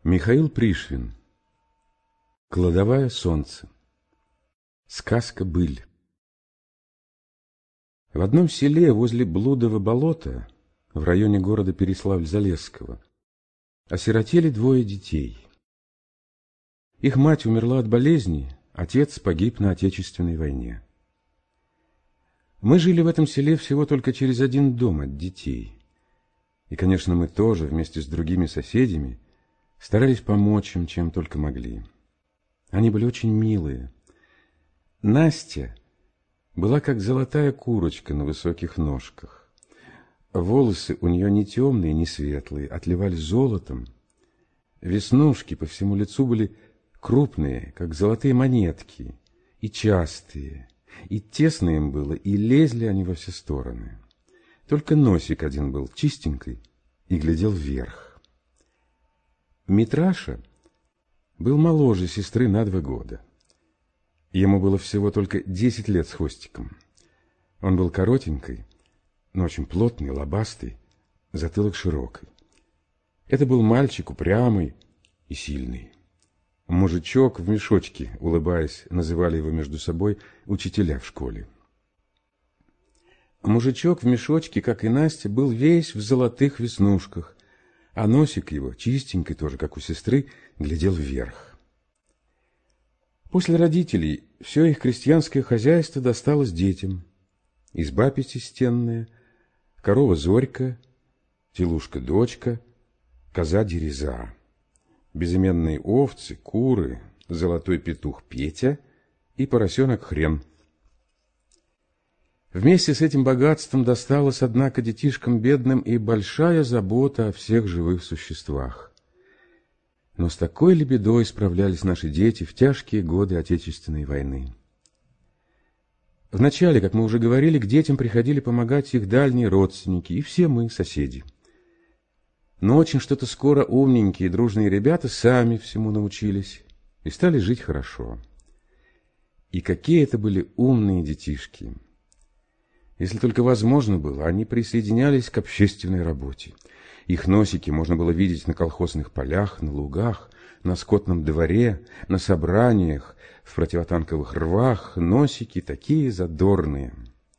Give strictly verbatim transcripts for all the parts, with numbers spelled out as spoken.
Михаил Пришвин. Кладовая солнца. Сказка-быль. В одном селе возле Блудова болота, в районе города Переславль-Залесского, осиротели двое детей. Их мать умерла от болезни, отец погиб на Отечественной войне. Мы жили в этом селе всего только через один дом от детей. И, конечно, мы тоже вместе с другими соседями старались помочь им, чем только могли. Они были очень милые. Настя была как золотая курочка на высоких ножках. Волосы у нее не темные, не светлые, отливали золотом. Веснушки по всему лицу были крупные, как золотые монетки, и частые, и тесно им было, и лезли они во все стороны. Только носик один был чистенький и глядел вверх. Митраша был моложе сестры на два года. Ему было всего только десять лет с хвостиком. Он был коротенький, но очень плотный, лобастый, затылок широкий. Это был мальчик упрямый и сильный. Мужичок в мешочке, улыбаясь, называли его между собой учителя в школе. Мужичок в мешочке, как и Настя, был весь в золотых веснушках, а носик его, чистенький тоже, как у сестры, глядел вверх. После родителей все их крестьянское хозяйство досталось детям. Изба пятистенная, корова Зорька, телушка-дочка, коза Дереза, безыменные овцы, куры, золотой петух Петя и поросенок Хрен. Вместе с этим богатством досталась, однако, детишкам бедным и большая забота о всех живых существах. Но с такой ли бедой справлялись наши дети в тяжкие годы Отечественной войны? Вначале, как мы уже говорили, к детям приходили помогать их дальние родственники, и все мы, соседи. Но очень что-то скоро умненькие и дружные ребята сами всему научились и стали жить хорошо. И какие это были умные детишки! Если только возможно было, они присоединялись к общественной работе. Их носики можно было видеть на колхозных полях, на лугах, на скотном дворе, на собраниях, в противотанковых рвах. Носики такие задорные.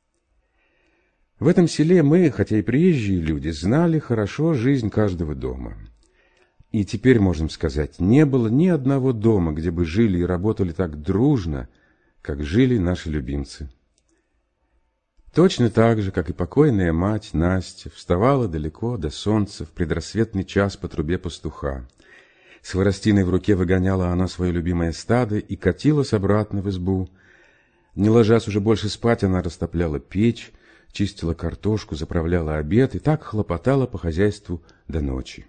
В этом селе мы, хотя и приезжие люди, знали хорошо жизнь каждого дома. И теперь, можем сказать, не было ни одного дома, где бы жили и работали так дружно, как жили наши любимцы. Точно так же, как и покойная мать Настя, вставала далеко до солнца в предрассветный час по трубе пастуха. С хворостиной в руке выгоняла она свое любимое стадо и катилась обратно в избу. Не ложась уже больше спать, она растопляла печь, чистила картошку, заправляла обед и так хлопотала по хозяйству до ночи.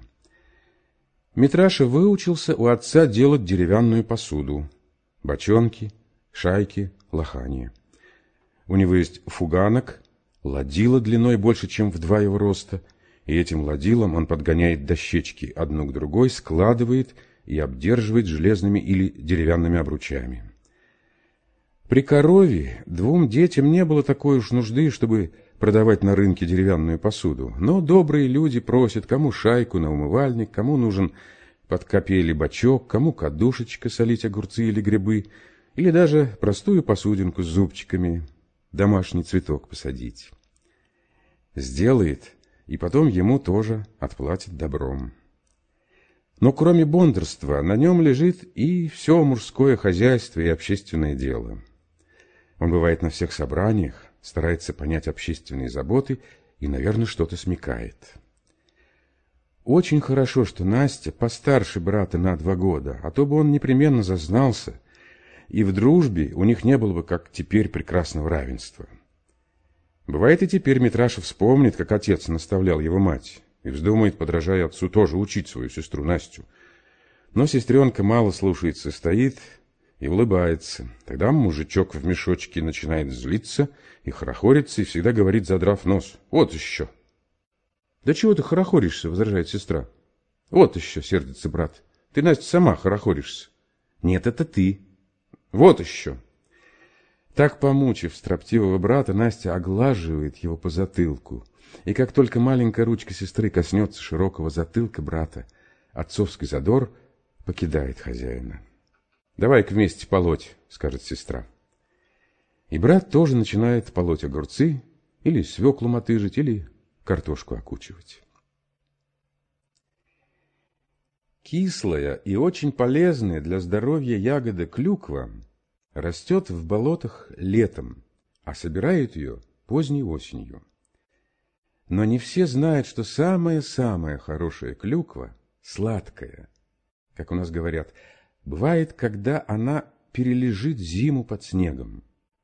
Митраша выучился у отца делать деревянную посуду, бочонки, шайки, лохани. У него есть фуганок, ладила длиной больше, чем в два его роста, и этим ладилом он подгоняет дощечки одну к другой, складывает и обдерживает железными или деревянными обручами. При корове двум детям не было такой уж нужды, чтобы продавать на рынке деревянную посуду, но добрые люди просят, кому шайку на умывальник, кому нужен под копейли бачок, кому кадушечка солить огурцы или грибы, или даже простую посудинку с зубчиками, домашний цветок посадить. Сделает, и потом ему тоже отплатит добром. Но кроме бондарства на нем лежит и все мужское хозяйство и общественное дело. Он бывает на всех собраниях, старается понять общественные заботы и, наверное, что-то смекает. Очень хорошо, что Настя постарше брата на два года, а то бы он непременно зазнался, и в дружбе у них не было бы, как теперь, прекрасного равенства. Бывает, и теперь Митраша вспомнит, как отец наставлял его мать, и вздумает, подражая отцу, тоже учить свою сестру Настю. Но сестренка мало слушается, стоит и улыбается. Тогда мужичок в мешочке начинает злиться и хорохориться, и всегда говорит, задрав нос: «Вот еще!» «Да чего ты хорохоришься?» — возражает сестра. «Вот еще!» — сердится брат. «Ты, Настя, сама хорохоришься». «Нет, это ты». «Вот еще!» Так, помучив строптивого брата, Настя оглаживает его по затылку. И как только маленькая ручка сестры коснется широкого затылка брата, отцовский задор покидает хозяина. «Давай-ка вместе полоть», — скажет сестра. И брат тоже начинает полоть огурцы, или свеклу мотыжить, или картошку окучивать. Кислая и очень полезная для здоровья ягода клюква растет в болотах летом, а собирают ее поздней осенью. Но не все знают, что самая-самая хорошая клюква сладкая, как у нас говорят, бывает, когда она перележит зиму под снегом.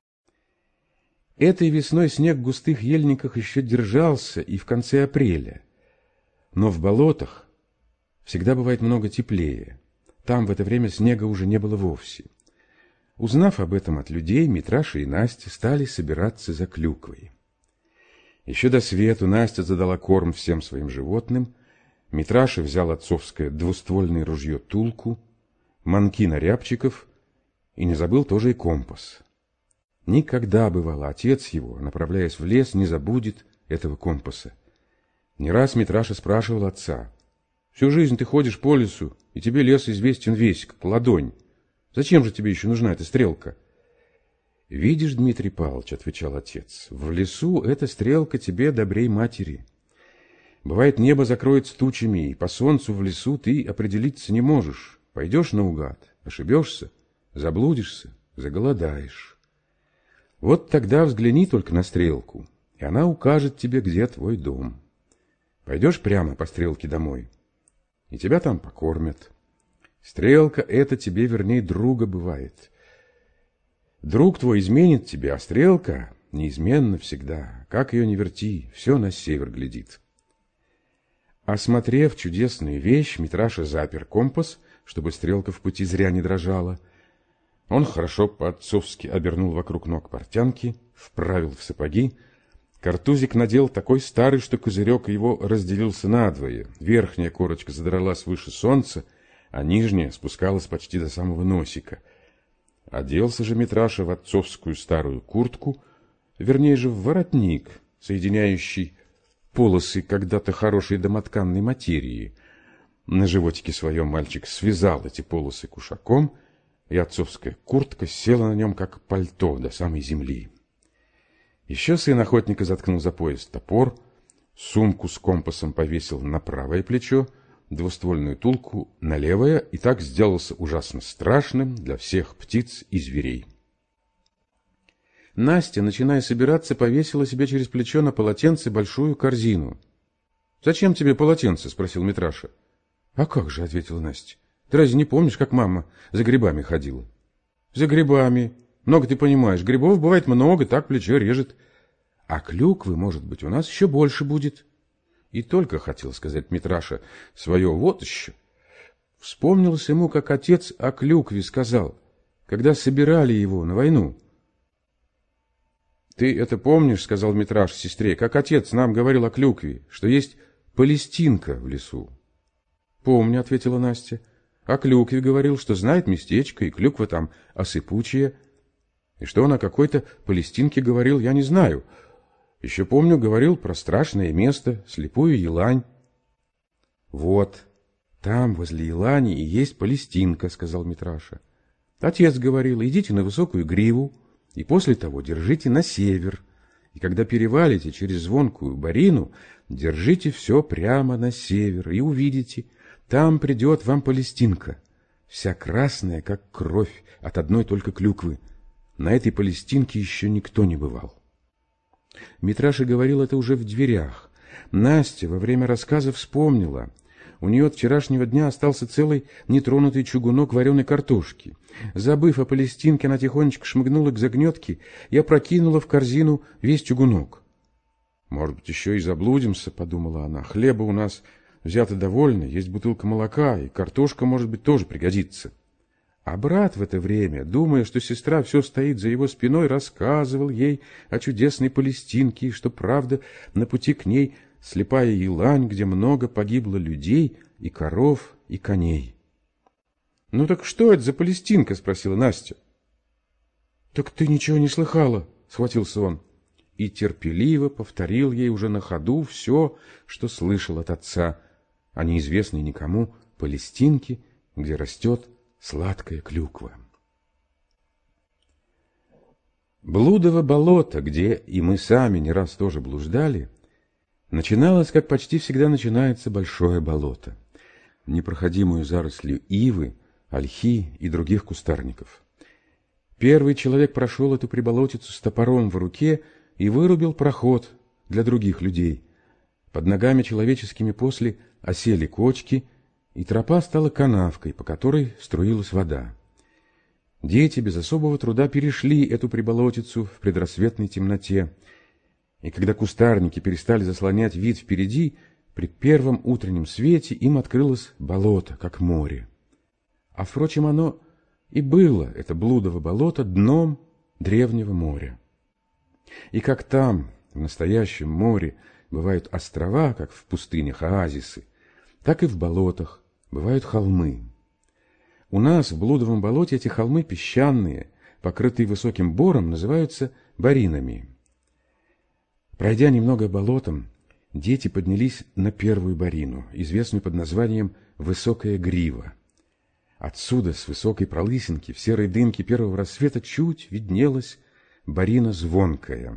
Этой весной снег в густых ельниках еще держался и в конце апреля, но в болотах всегда бывает много теплее. Там в это время снега уже не было вовсе. Узнав об этом от людей, Митраша и Настя стали собираться за клюквой. Еще до свету Настя задала корм всем своим животным. Митраша взял отцовское двуствольное ружье Тулку, манкина рябчиков и не забыл тоже и компас. Никогда, бывало, отец его, направляясь в лес, не забудет этого компаса. Не раз Митраша спрашивал отца: «Всю жизнь ты ходишь по лесу, и тебе лес известен весь, как ладонь. Зачем же тебе еще нужна эта стрелка?» «Видишь, Дмитрий Павлович, — отвечал отец, — в лесу эта стрелка тебе добрей матери. Бывает, небо закроется тучами, и по солнцу в лесу ты определиться не можешь. Пойдешь наугад, ошибешься, заблудишься, заголодаешь. Вот тогда взгляни только на стрелку, и она укажет тебе, где твой дом. Пойдешь прямо по стрелке домой, и тебя там покормят. Стрелка эта тебе, вернее, друга бывает. Друг твой изменит тебе, а стрелка неизменно всегда. Как ее ни верти, все на север глядит». Осмотрев чудесную вещь, Митраша запер компас, чтобы стрелка в пути зря не дрожала. Он хорошо по-отцовски обернул вокруг ног портянки, вправил в сапоги. Картузик надел такой старый, что козырек его разделился надвое. Верхняя корочка задралась выше солнца, а нижняя спускалась почти до самого носика. Оделся же Митраша в отцовскую старую куртку, вернее же в воротник, соединяющий полосы когда-то хорошей домотканной материи. На животике своем мальчик связал эти полосы кушаком, и отцовская куртка села на нем, как пальто, до самой земли. Еще сын охотника заткнул за пояс топор, сумку с компасом повесил на правое плечо, двуствольную тулку на левое, и так сделался ужасно страшным для всех птиц и зверей. Настя, начиная собираться, повесила себе через плечо на полотенце большую корзину. «Зачем тебе полотенце?» — спросил Митраша. «А как же?» — ответила Настя. «Ты разве не помнишь, как мама за грибами ходила?» «За грибами. Много ты понимаешь. Грибов бывает много, так плечо режет. А клюквы, может быть, у нас еще больше будет». И только хотел сказать Митраша свое «вот еще». Вспомнилось ему, как отец о клюкве сказал, когда собирали его на войну. «Ты это помнишь, — сказал Митраша сестре, — как отец нам говорил о клюкве, что есть палестинка в лесу?» «Помню, — ответила Настя. — О клюкве говорил, что знает местечко, и клюква там осыпучая. И что он о какой-то палестинке говорил, я не знаю. Еще помню, говорил про страшное место, слепую елань». «Вот, там, возле елани, и есть палестинка, — сказал Митраша. Отец говорил: идите на высокую гриву, и после того держите на север, и когда перевалите через звонкую борину, держите все прямо на север, и увидите, там придет вам палестинка, вся красная, как кровь, от одной только клюквы. На этой палестинке еще никто не бывал». Митраша говорил это уже в дверях. Настя во время рассказа вспомнила. У нее от вчерашнего дня остался целый нетронутый чугунок вареной картошки. Забыв о палестинке, она тихонечко шмыгнула к загнетке и опрокинула в корзину весь чугунок. «Может быть, еще и заблудимся, — подумала она. — Хлеба у нас взято довольно, есть бутылка молока, и картошка, может быть, тоже пригодится». А брат в это время, думая, что сестра все стоит за его спиной, рассказывал ей о чудесной палестинке, и что, правда, на пути к ней слепая елань, где много погибло людей и коров, и коней. «Ну так что это за палестинка?» — спросила Настя. «Так ты ничего не слыхала?» — схватился он. И терпеливо повторил ей уже на ходу все, что слышал от отца о неизвестной никому палестинке где растет сладкая клюква. Блудово болото, где и мы сами не раз тоже блуждали, начиналось, как почти всегда начинается большое болото, непроходимую зарослью ивы, ольхи и других кустарников. Первый человек прошел эту приболотицу с топором в руке и вырубил проход для других людей. Под ногами человеческими после осели кочки, и тропа стала канавкой, по которой струилась вода. Дети без особого труда перешли эту приболотицу в предрассветной темноте, и когда кустарники перестали заслонять вид впереди, при первом утреннем свете им открылось болото, как море. А, впрочем, оно и было, это блудово болото, дном древнего моря. И как там, в настоящем море, бывают острова, как в пустынях оазисы, так и в болотах бывают холмы. У нас в блудовом болоте эти холмы песчаные, покрытые высоким бором, называются боринами. Пройдя немного болотом, дети поднялись на первую борину, известную под названием «Высокая грива». Отсюда, с высокой пролысинки, в серой дымке первого рассвета чуть виднелась борина Звонкая.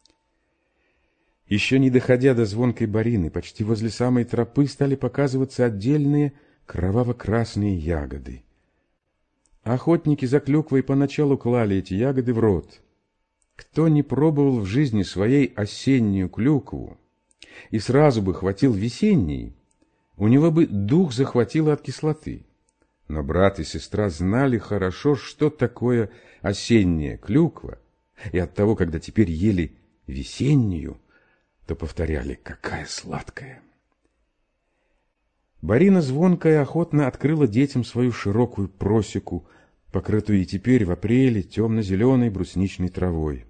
Еще не доходя до Звонкой борины, почти возле самой тропы стали показываться отдельные кроваво-красные ягоды. Охотники за клюквой поначалу клали эти ягоды в рот. Кто не пробовал в жизни своей осеннюю клюкву и сразу бы хватил весенней, у него бы дух захватило от кислоты. Но брат и сестра знали хорошо, что такое осенняя клюква, и оттого, когда теперь ели весеннюю, то повторяли: «Какая сладкая!». Борина Звонкая охотно открыла детям свою широкую просеку, покрытую и теперь в апреле темно-зеленой брусничной травой.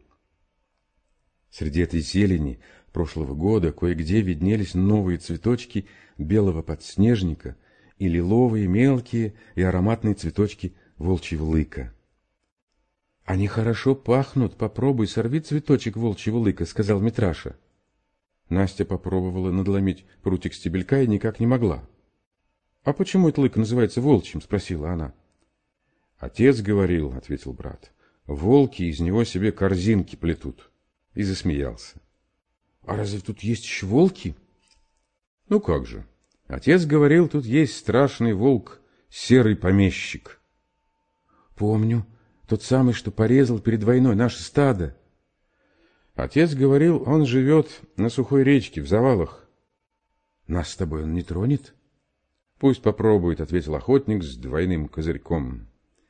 Среди этой зелени прошлого года кое-где виднелись новые цветочки белого подснежника и лиловые мелкие и ароматные цветочки волчьего лыка. «Они хорошо пахнут, попробуй, сорви цветочек волчьего лыка», — сказал Митраша. Настя попробовала надломить прутик стебелька и никак не могла. «А почему этот лык называется волчьим?» — спросила она. «Отец говорил», — ответил брат, — «волки из него себе корзинки плетут». И засмеялся. «А разве тут есть еще волки?» «Ну как же. Отец говорил, тут есть страшный волк, серый помещик». «Помню, тот самый, что порезал перед войной наше стадо». «Отец говорил, он живет на сухой речке, в завалах». «Нас с тобой он не тронет?» «Пусть попробует», — ответил охотник с двойным козырьком.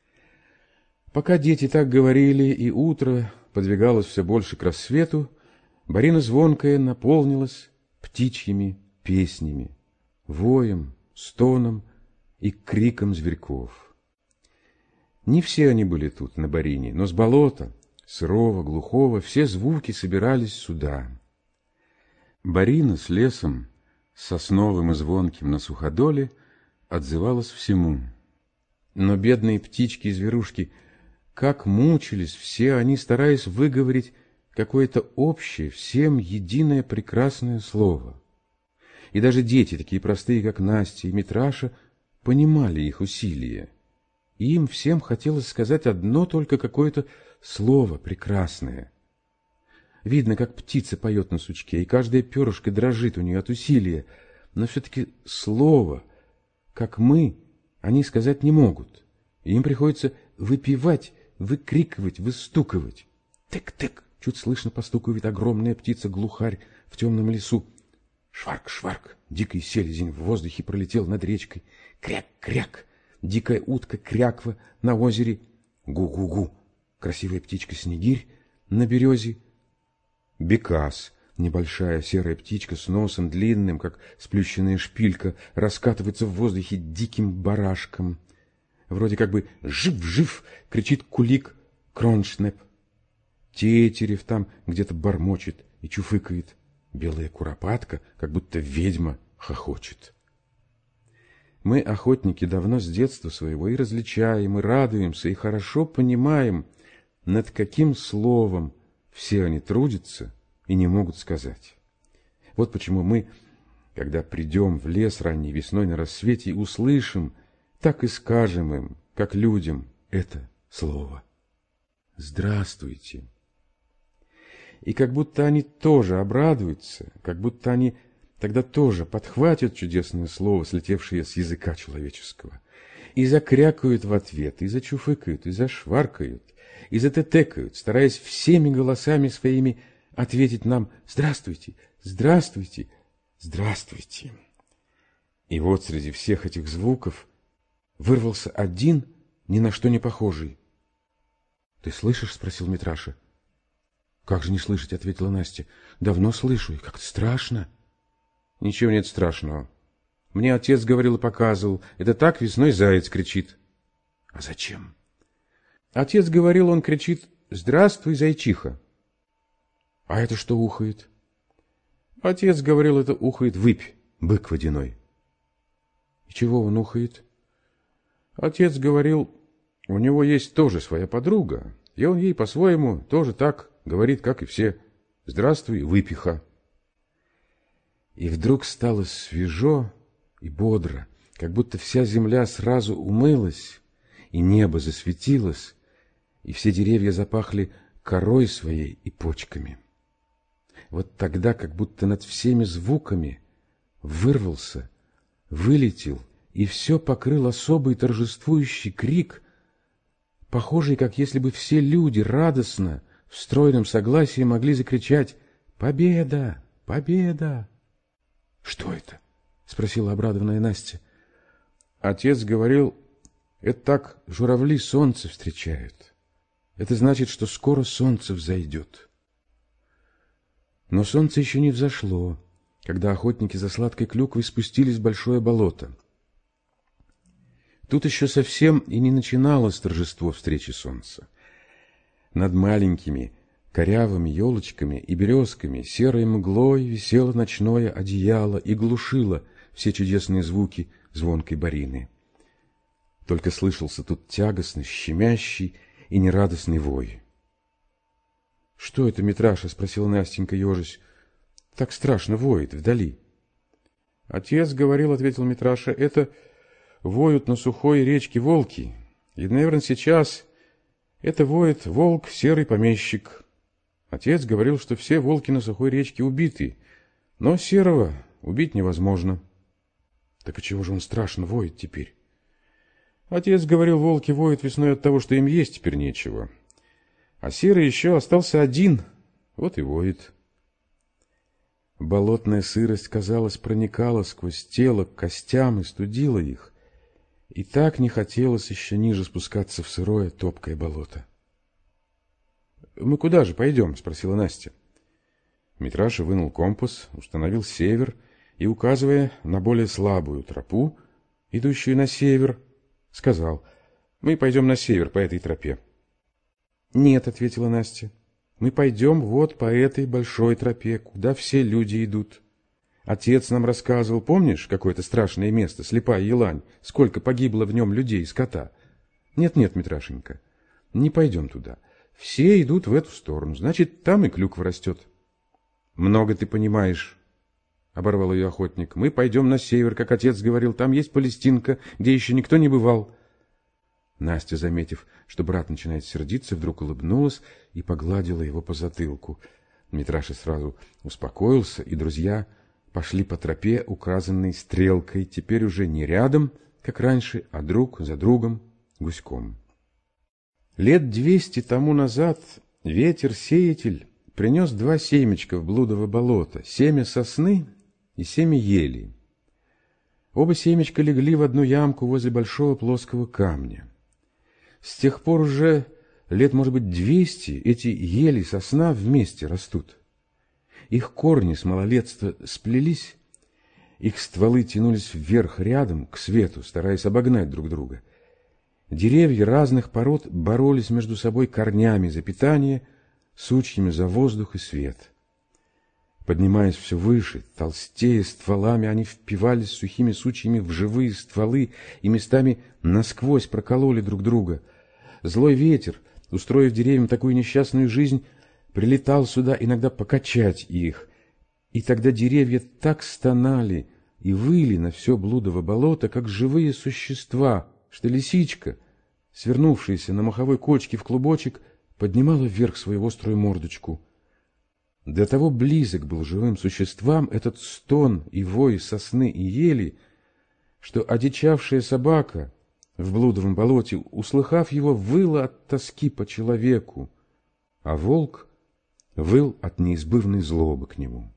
Пока дети так говорили, и утро подвигалось все больше к рассвету, Борина Звонкая наполнилась птичьими песнями, воем, стоном и криком зверьков. Не все они были тут, на Борине, но с болота, сырого, глухого, все звуки собирались сюда. Борина с лесом, сосновым и звонким на суходоле, отзывалась всему. Но бедные птички и зверушки, как мучились все они, стараясь выговорить какое-то общее, всем единое прекрасное слово. И даже дети, такие простые, как Настя и Митраша, понимали их усилия. И им всем хотелось сказать одно только какое-то слово прекрасное. Видно, как птица поет на сучке, и каждая перышко дрожит у нее от усилия, но все-таки слово, как мы, они сказать не могут. И им приходится выпевать, выкрикивать, выстукивать. Тык-тык, чуть слышно постукивает огромная птица-глухарь в темном лесу. Шварк-шварк, дикий селезень в воздухе пролетел над речкой. Кряк-кряк, дикая утка-кряква на озере. Гу-гу-гу, красивая птичка-снегирь на березе. Бекас, небольшая серая птичка с носом длинным, как сплющенная шпилька, раскатывается в воздухе диким барашком. Вроде как бы «жив-жив!» кричит кулик Кроншнеп. Тетерев там где-то бормочет и чуфыкает. Белая куропатка, как будто ведьма, хохочет. Мы, охотники, давно с детства своего и различаем, и радуемся, и хорошо понимаем, над каким словом все они трудятся и не могут сказать. Вот почему мы, когда придем в лес ранней весной на рассвете и услышим так и скажем им, как людям, это слово. Здравствуйте. И как будто они тоже обрадуются, как будто они тогда тоже подхватят чудесное слово, слетевшее с языка человеческого, и закрякают в ответ, и зачуфыкают, и зашваркают, и затетекают, стараясь всеми голосами своими ответить нам «Здравствуйте! Здравствуйте! Здравствуйте!». И вот среди всех этих звуков вырвался один, ни на что не похожий. «Ты слышишь?» — спросил Митраша. «Как же не слышать?» — ответила Настя. «Давно слышу, и как-то страшно». «Ничего нет страшного. Мне отец говорил и показывал. Это так весной заяц кричит». «А зачем?» «Отец говорил, он кричит: здравствуй, зайчиха». «А это что ухает?» «Отец говорил, это ухает выпь, бык водяной». «И чего он ухает?» «Отец говорил, у него есть тоже своя подруга, и он ей по-своему тоже так говорит, как и все: здравствуй, выпиха». И вдруг стало свежо и бодро, как будто вся земля сразу умылась, и небо засветилось, и все деревья запахли корой своей и почками. Вот тогда, как будто над всеми звуками вырвался, вылетел, и все покрыл особый торжествующий крик, похожий, как если бы все люди радостно, в стройном согласии могли закричать «Победа! Победа!». «Что это?» — спросила обрадованная Настя. «Отец говорил, это так журавли солнце встречают. Это значит, что скоро солнце взойдет». Но солнце еще не взошло, когда охотники за сладкой клюквой спустились в большое болото. Тут еще совсем и не начиналось торжество встречи солнца. Над маленькими корявыми елочками и березками серой мглой висело ночное одеяло и глушило все чудесные звуки звонкой барины. Только слышался тут тягостный, щемящий и нерадостный вой. — Что это, Митраша? — спросила Настенька, ежась. — Так страшно воет вдали. — Отец говорил, — ответил Митраша, — это воют на сухой речке волки. И, наверное, сейчас это воет волк, серый помещик. Отец говорил, что все волки на сухой речке убиты, но серого убить невозможно. Так и чего же он страшно воет теперь? Отец говорил, волки воют весной от того, что им есть теперь нечего. А серый еще остался один, вот и воет. Болотная сырость, казалось, проникала сквозь тело к костям и студила их. И так не хотелось еще ниже спускаться в сырое топкое болото. — Мы куда же пойдем? — спросила Настя. Митраша вынул компас, установил север и, указывая на более слабую тропу, идущую на север, сказал: — Мы пойдем на север по этой тропе. — Нет, — ответила Настя, — мы пойдем вот по этой большой тропе, куда все люди идут. Отец нам рассказывал, помнишь, какое-то страшное место, слепая елань, сколько погибло в нем людей и скота? Нет-нет, Митрашенька, не пойдем туда. Все идут в эту сторону, значит, там и клюква растет. — Много ты понимаешь, — оборвал ее охотник. — Мы пойдем на север, как отец говорил, там есть Палестинка, где еще никто не бывал. Настя, заметив, что брат начинает сердиться, вдруг улыбнулась и погладила его по затылку. Митраша сразу успокоился, и друзья пошли по тропе, указанной стрелкой, теперь уже не рядом, как раньше, а друг за другом, гуськом. Лет двести тому назад ветер-сеятель принес два семечка в блудово болото, семя сосны и семя ели. Оба семечка легли в одну ямку возле большого плоского камня. С тех пор уже лет, может быть, двести эти ели и сосна вместе растут. Их корни с малолетства сплелись, их стволы тянулись вверх рядом, к свету, стараясь обогнать друг друга. Деревья разных пород боролись между собой корнями за питание, сучьями за воздух и свет. Поднимаясь все выше, толстея стволами, они впивались сухими сучьями в живые стволы и местами насквозь прокололи друг друга. Злой ветер, устроив деревьям такую несчастную жизнь, прилетал сюда иногда покачать их, и тогда деревья так стонали и выли на все блудово болото, как живые существа, что лисичка, свернувшаяся на маховой кочке в клубочек, поднимала вверх свою острую мордочку. До того близок был живым существам этот стон и вой сосны и ели, что одичавшая собака в блудовом болоте, услыхав его, выла от тоски по человеку, а волк выл от неизбывной злобы к нему.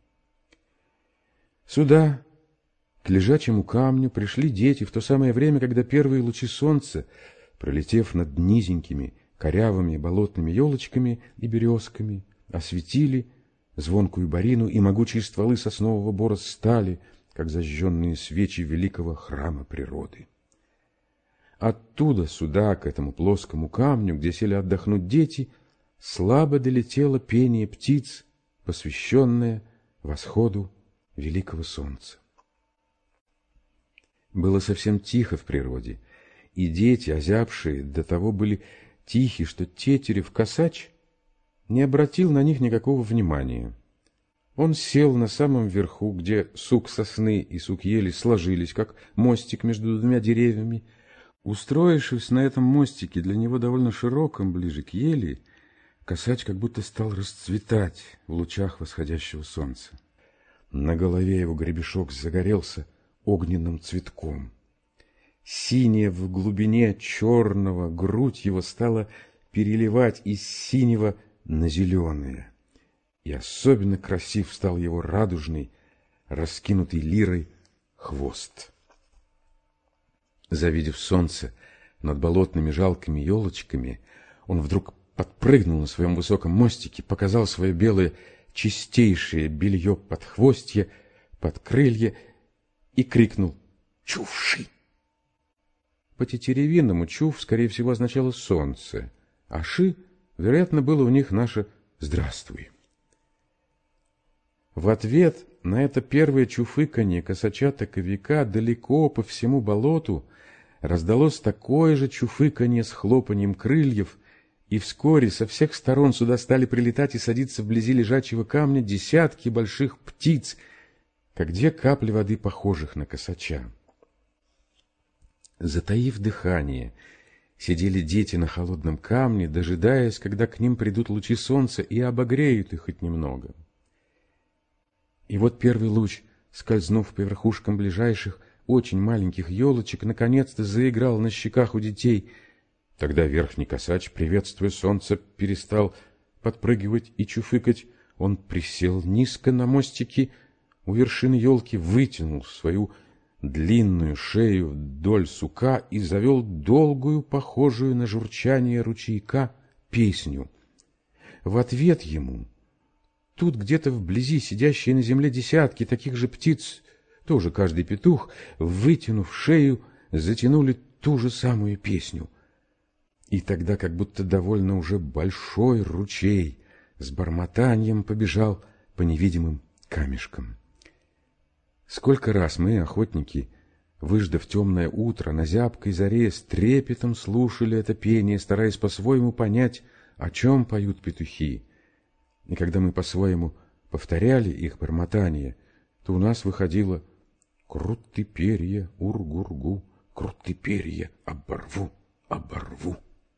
Сюда, к лежачему камню, пришли дети в то самое время, когда первые лучи солнца, пролетев над низенькими, корявыми болотными елочками и березками, осветили звонкую барину, и могучие стволы соснового бора стали, как зажженные свечи великого храма природы. Оттуда сюда, к этому плоскому камню, где сели отдохнуть дети, слабо долетело пение птиц, посвященное восходу великого солнца. Было совсем тихо в природе, и дети, озябшие, до того были тихи, что Тетерев-косач не обратил на них никакого внимания. Он сел на самом верху, где сук сосны и сук ели сложились, как мостик между двумя деревьями. Устроившись на этом мостике, для него довольно широком, ближе к ели, косач как будто стал расцветать в лучах восходящего солнца. На голове его гребешок загорелся огненным цветком. Синяя в глубине черного грудь его стала переливать из синего на зеленое. И особенно красив стал его радужный, раскинутый лирой хвост. Завидев солнце над болотными жалкими елочками, он вдруг подпрыгнул на своем высоком мостике, показал свое белое чистейшее белье под хвостье, под крылья и крикнул «Чувши!». По-тетеревинному «чув» скорее всего означало «солнце», а «ши», вероятно, было у них наше «здравствуй». В ответ на это первое чуфыканье косача-таковика далеко по всему болоту раздалось такое же чуфыканье с хлопаньем крыльев, и вскоре со всех сторон сюда стали прилетать и садиться вблизи лежачего камня десятки больших птиц, как две капли воды, похожих на косача. Затаив дыхание, сидели дети на холодном камне, дожидаясь, когда к ним придут лучи солнца и обогреют их хоть немного. И вот первый луч, скользнув по верхушкам ближайших, очень маленьких елочек, наконец-то заиграл на щеках у детей. Тогда верхний косач, приветствуя солнце, перестал подпрыгивать и чуфыкать. Он присел низко на мостике у вершины елки, вытянул свою длинную шею вдоль сука и завел долгую, похожую на журчание ручейка, песню. В ответ ему тут где-то вблизи сидящие на земле десятки таких же птиц, тоже каждый петух, вытянув шею, затянули ту же самую песню. И тогда как будто довольно уже большой ручей с бормотанием побежал по невидимым камешкам. Сколько раз мы, охотники, выждав темное утро, на зябкой заре с трепетом слушали это пение, стараясь по-своему понять, о чем поют петухи. И когда мы по-своему повторяли их бормотание, то у нас выходило «Крут ты перья, ур-гур-гу, крут ты перья, оборву, оборву».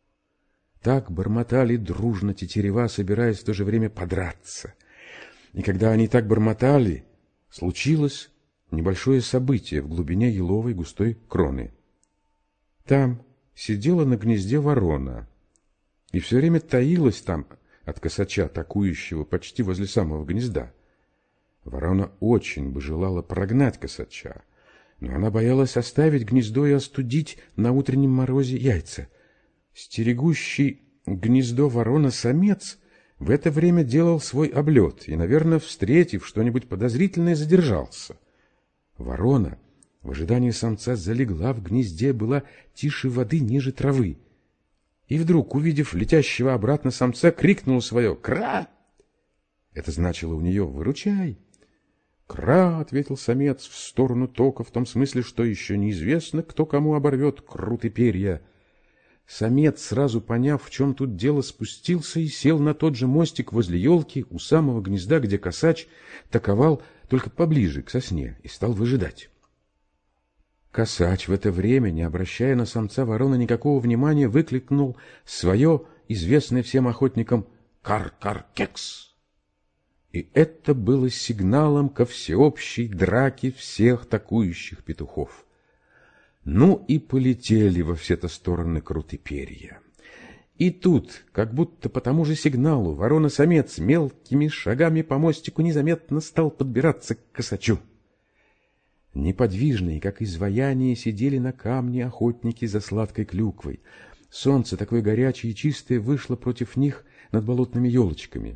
Так бормотали дружно тетерева, собираясь в то же время подраться. И когда они так бормотали, случилось небольшое событие в глубине еловой густой кроны. Там сидела на гнезде ворона, и все время таилась там от косача, атакующего почти возле самого гнезда. Ворона очень бы желала прогнать косача, но она боялась оставить гнездо и остудить на утреннем морозе яйца. Стерегущий гнездо ворона-самец в это время делал свой облет и, наверное, встретив что-нибудь подозрительное, задержался. Ворона в ожидании самца залегла в гнезде, была тише воды, ниже травы. И вдруг, увидев летящего обратно самца, крикнула свое «Кра!». Это значило у нее «Выручай!». «Кра!» — ответил самец в сторону тока, в том смысле, что еще неизвестно, кто кому оборвет крутые перья. Самец, сразу поняв, в чем тут дело, спустился и сел на тот же мостик возле елки у самого гнезда, где косач таковал только поближе к сосне, и стал выжидать. Косач в это время, не обращая на самца вороны никакого внимания, выкликнул свое, известное всем охотникам, «Кар-кар-кекс!». И это было сигналом ко всеобщей драке всех атакующих петухов. Ну и полетели во все-то стороны круты перья. И тут, как будто по тому же сигналу, ворона-самец мелкими шагами по мостику незаметно стал подбираться к косачу. Неподвижные, как изваяние, сидели на камне охотники за сладкой клюквой. Солнце, такое горячее и чистое, вышло против них над болотными елочками.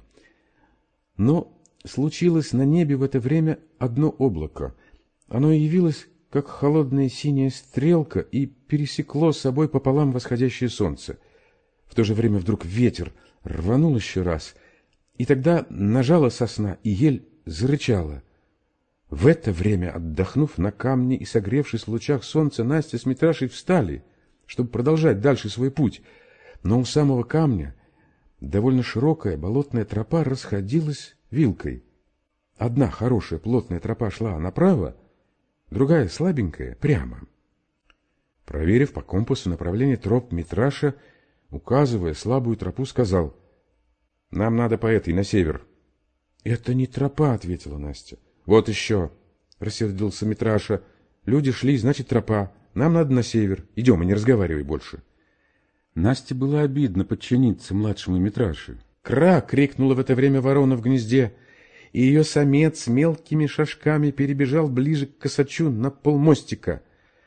Но случилось на небе в это время одно облако. Оно явилось, как холодная синяя стрелка, и пересекло собой пополам восходящее солнце. В то же время вдруг ветер рванул еще раз, и тогда нажала сосна, и ель зарычала. В это время, отдохнув на камне и согревшись в лучах солнца, Настя с Митрашей встали, чтобы продолжать дальше свой путь. Но у самого камня довольно широкая болотная тропа расходилась вилкой. Одна хорошая плотная тропа шла направо, другая слабенькая прямо. Проверив по компасу направление троп, Митраша, указывая слабую тропу, сказал: «Нам надо по этой, на север». «Это не тропа», — ответила Настя. «Вот еще», — рассердился Митраша. «Люди шли, значит, тропа. Нам надо на север. Идем и не разговаривай больше». Насте было обидно подчиниться младшему Митраше. «Кра!» — крикнула в это время ворона в гнезде, и ее самец мелкими шажками перебежал ближе к косачу на полмостика.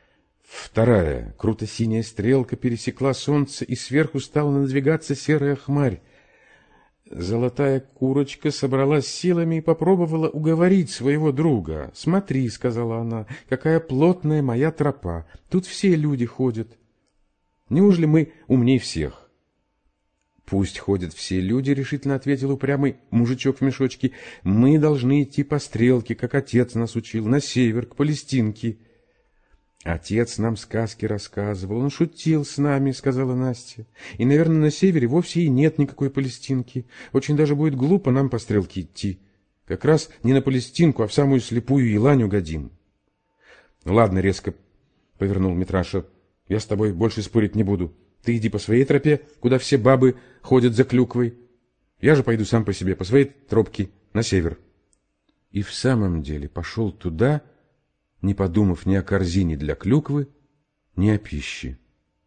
Вторая круто-синяя стрелка пересекла солнце, и сверху стала надвигаться серая хмарь. Золотая курочка собралась силами и попробовала уговорить своего друга. «Смотри», — сказала она, — «какая плотная моя тропа. Тут все люди ходят. Неужели мы умней всех?» «Пусть ходят все люди», — решительно ответил упрямый мужичок в мешочке. «Мы должны идти по стрелке, как отец нас учил, на север, к Палестинке». «Отец нам сказки рассказывал, он шутил с нами», — сказала Настя. «И, наверное, на севере вовсе и нет никакой Палестинки. Очень даже будет глупо нам по стрелке идти. Как раз не на Палестинку, а в самую слепую елань угодим». «Ну ладно», — резко повернул Митраша, — «я с тобой больше спорить не буду. Ты иди по своей тропе, куда все бабы ходят за клюквой. Я же пойду сам по себе, по своей тропке, на север». И в самом деле пошел туда, не подумав ни о корзине для клюквы, ни о пище.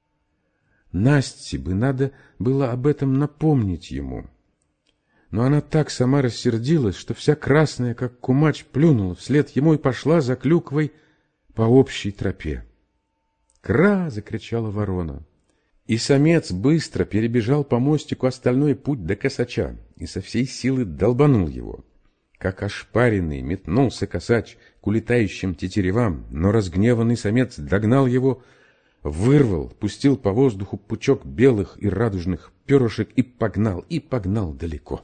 Насте бы надо было об этом напомнить ему. Но она так сама рассердилась, что вся красная, как кумач, плюнула вслед ему и пошла за клюквой по общей тропе. «Кра!» — закричала ворона. И самец быстро перебежал по мостику остальной путь до косача и со всей силы долбанул его. Как ошпаренный метнулся косач к улетающим тетеревам, но разгневанный самец догнал его, вырвал, пустил по воздуху пучок белых и радужных перышек и погнал, и погнал далеко.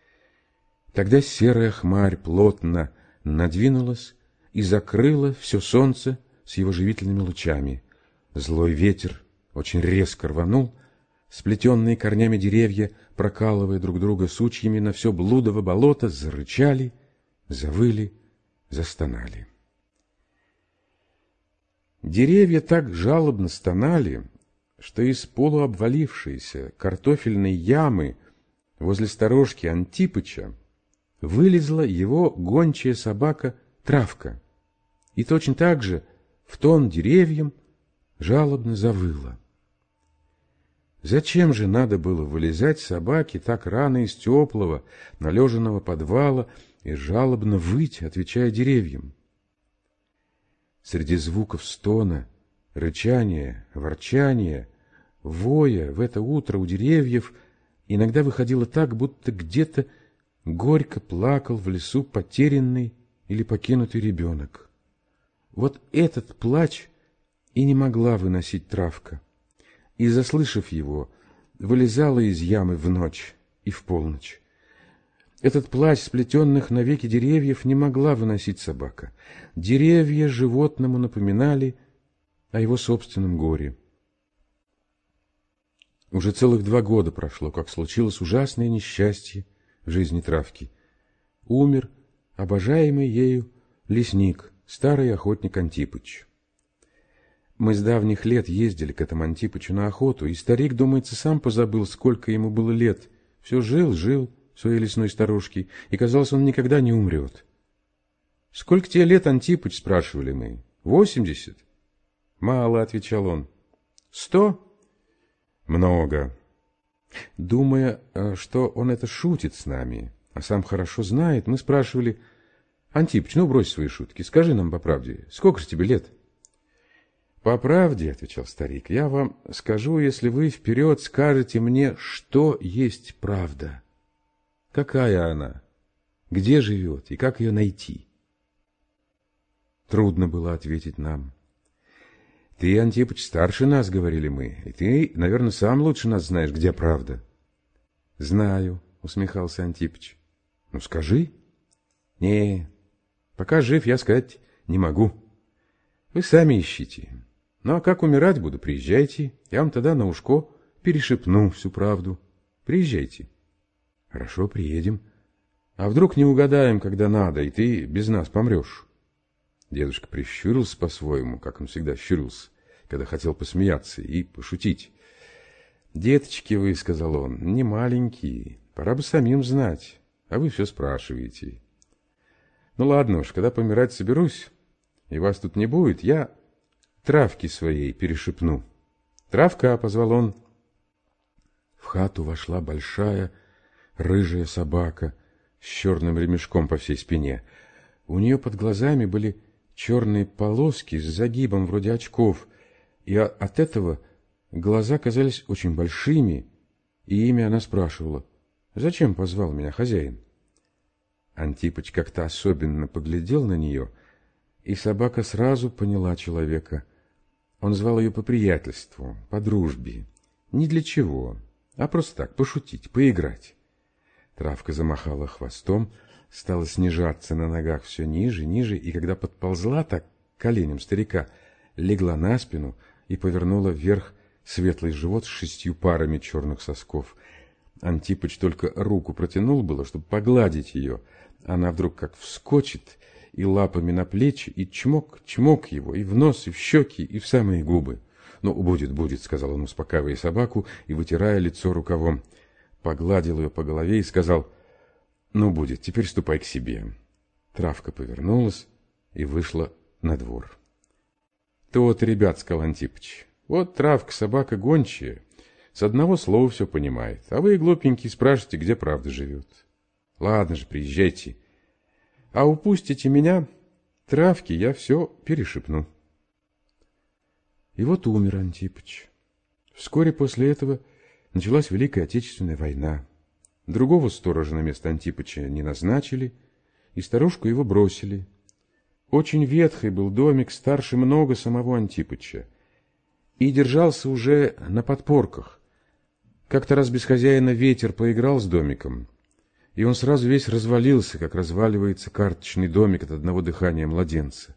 Тогда серая хмарь плотно надвинулась и закрыла все солнце с его живительными лучами. Злой ветер очень резко рванул, сплетенные корнями деревья, прокалывая друг друга сучьями на все блудово болото, зарычали, завыли, застонали. Деревья так жалобно стонали, что из полуобвалившейся картофельной ямы возле сторожки Антипыча вылезла его гончая собака Травка, и точно так же в тон деревьям жалобно завыла. Зачем же надо было вылезать собаке так рано из теплого, належанного подвала и жалобно выть, отвечая деревьям? Среди звуков стона, рычания, ворчания, воя в это утро у деревьев иногда выходило так, будто где-то горько плакал в лесу потерянный или покинутый ребенок. Вот этот плач и не могла выносить Травка, и, заслышав его, вылезала из ямы в ночь и в полночь. Этот плач сплетенных навеки деревьев не могла выносить собака. Деревья животному напоминали о его собственном горе. Уже целых два года прошло, как случилось ужасное несчастье в жизни Травки. Умер обожаемый ею лесник, старый охотник Антипыч. Мы с давних лет ездили к этому Антипычу на охоту, и старик, думается, сам позабыл, сколько ему было лет. Все жил, жил в своей лесной сторожке, и, казалось, он никогда не умрет. — Сколько тебе лет, Антипыч? — спрашивали мы. — Восемьдесят? — Мало, — отвечал он. — Сто? — Много. Думая, что он это шутит с нами, а сам хорошо знает, мы спрашивали: — Антипыч, ну брось свои шутки, скажи нам по правде, сколько же тебе лет? — По правде, — отвечал старик, — я вам скажу, если вы вперед скажете мне, что есть правда. Какая она? Где живет и как ее найти? Трудно было ответить нам. — Ты, Антипыч, старше нас, — говорили мы, — и ты, наверное, сам лучше нас знаешь, где правда. — Знаю, — усмехался Антипыч. — Ну, скажи. — Не, пока жив, я сказать не могу. Вы сами ищите. Ну, а как умирать буду, приезжайте, я вам тогда на ушко перешепну всю правду. Приезжайте. — Хорошо, приедем. А вдруг не угадаем, когда надо, и ты без нас помрешь? Дедушка прищурился по-своему, как он всегда щурился, когда хотел посмеяться и пошутить. — Деточки вы, — сказал он, — не маленькие, пора бы самим знать, а вы все спрашиваете. Ну ладно уж, когда помирать соберусь, и вас тут не будет, я травки своей перешепну. — Травка, — позвал он. В хату вошла большая рыжая собака с черным ремешком по всей спине. У нее под глазами были черные полоски с загибом вроде очков, и от этого глаза казались очень большими, и имя она спрашивала: «Зачем позвал меня хозяин?» Антипыч как-то особенно поглядел на нее, и собака сразу поняла человека. Он звал ее по приятельству, по дружбе, не для чего, а просто так, пошутить, поиграть. Травка замахала хвостом, стала снижаться на ногах все ниже, ниже, и когда подползла так к коленям старика, легла на спину и повернула вверх светлый живот с шестью парами черных сосков. Антипыч только руку протянул было, чтобы погладить ее. Она вдруг как вскочит и лапами на плечи, и чмок, чмок его, и в нос, и в щеки, и в самые губы. — Ну, будет, будет, — сказал он, успокаивая собаку и вытирая лицо рукавом. Погладил ее по голове и сказал: «Ну, будет, теперь ступай к себе». Травка повернулась и вышла на двор. «То-то, ребят, — сказал Антипыч, — вот Травка собака гончая, с одного слова все понимает, а вы, глупенькие, спрашиваете, где правда живет. Ладно же, приезжайте. А упустите меня, Травки, я все перешепну». И вот умер Антипыч. Вскоре после этого началась Великая Отечественная война. Другого сторожа на место Антипыча не назначили, и старушку его бросили. Очень ветхий был домик, старше много самого Антипыча, и держался уже на подпорках. Как-то раз без хозяина ветер поиграл с домиком, и он сразу весь развалился, как разваливается карточный домик от одного дыхания младенца.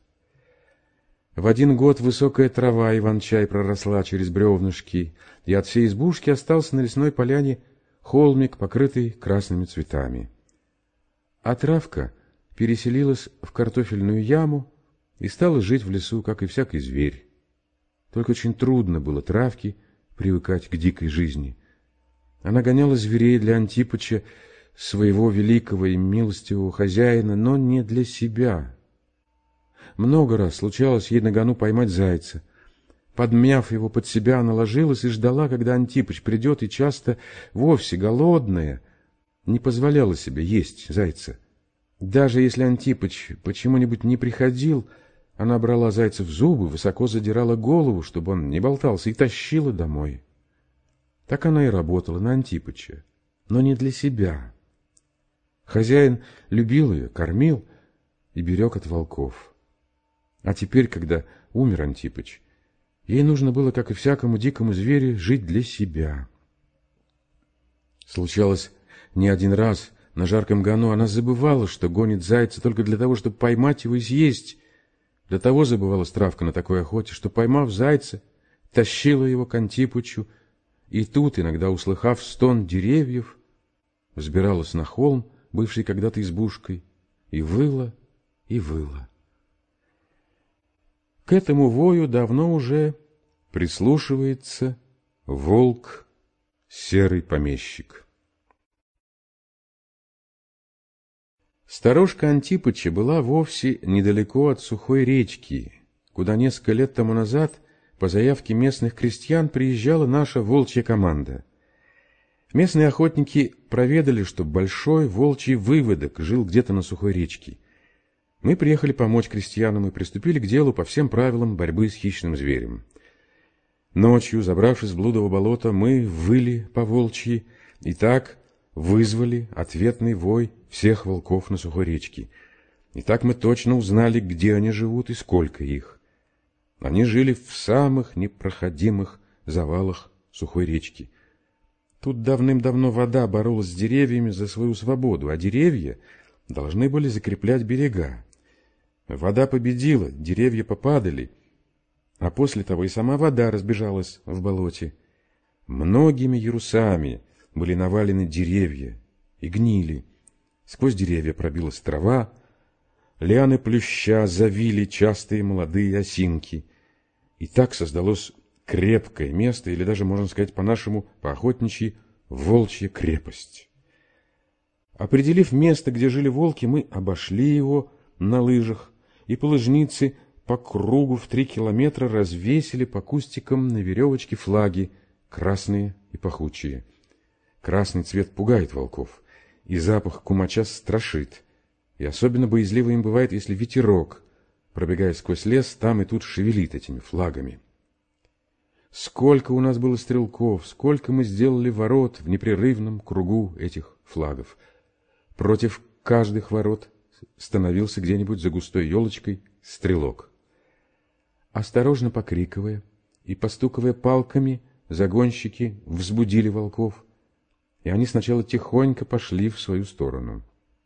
В один год высокая трава иван-чай проросла через бревнышки, и от всей избушки остался на лесной поляне холмик, покрытый красными цветами. А Травка переселилась в картофельную яму и стала жить в лесу, как и всякий зверь. Только очень трудно было Травке привыкать к дикой жизни. Она гоняла зверей для Антипыча, своего великого и милостивого хозяина, но не для себя. Много раз случалось ей на гону поймать зайца. Подмяв его под себя, она ложилась и ждала, когда Антипыч придет, и часто, вовсе голодная, не позволяла себе есть зайца. Даже если Антипыч почему-нибудь не приходил, она брала зайца в зубы, высоко задирала голову, чтобы он не болтался, и тащила домой. Так она и работала на Антипыча, но не для себя. Хозяин любил ее, кормил и берег от волков. А теперь, когда умер Антипыч, ей нужно было, как и всякому дикому зверю, жить для себя. Случалось, не один раз на жарком гону она забывала, что гонит зайца только для того, чтобы поймать его и съесть. Для того забывалась Травка на такой охоте, что, поймав зайца, тащила его к Антипычу, и тут, иногда услыхав стон деревьев, взбиралась на холм, бывший когда-то избушкой, и выла, и выла. К этому вою давно уже прислушивается волк, серый помещик. Сторожка Антипыча была вовсе недалеко от сухой речки, куда несколько лет тому назад по заявке местных крестьян приезжала наша волчья команда. Местные охотники проведали, что большой волчий выводок жил где-то на сухой речке. Мы приехали помочь крестьянам и приступили к делу по всем правилам борьбы с хищным зверем. Ночью, забравшись в блудово болото, мы выли по волчьи и так вызвали ответный вой всех волков на сухой речке. И так мы точно узнали, где они живут и сколько их. Они жили в самых непроходимых завалах сухой речки. Тут давным-давно вода боролась с деревьями за свою свободу, а деревья должны были закреплять берега. Вода победила, деревья попадали, а после того и сама вода разбежалась в болоте. Многими ярусами были навалены деревья и гнили. Сквозь деревья пробилась трава, лианы плюща завили частые молодые осинки. И так создалось крепкое место, или даже, можно сказать по-нашему, по-охотничьи, волчья крепость. Определив место, где жили волки, мы обошли его на лыжах и по лыжнице по кругу в три километра развесили по кустикам на веревочке флаги, красные и пахучие. Красный цвет пугает волков, и запах кумача страшит, и особенно боязливо им бывает, если ветерок, пробегая сквозь лес, там и тут шевелит этими флагами. Сколько у нас было стрелков, сколько мы сделали ворот в непрерывном кругу этих флагов. Против каждых ворот становился где-нибудь за густой елочкой стрелок. Осторожно покрикивая и постукивая палками, загонщики взбудили волков, и они сначала тихонько пошли в свою сторону.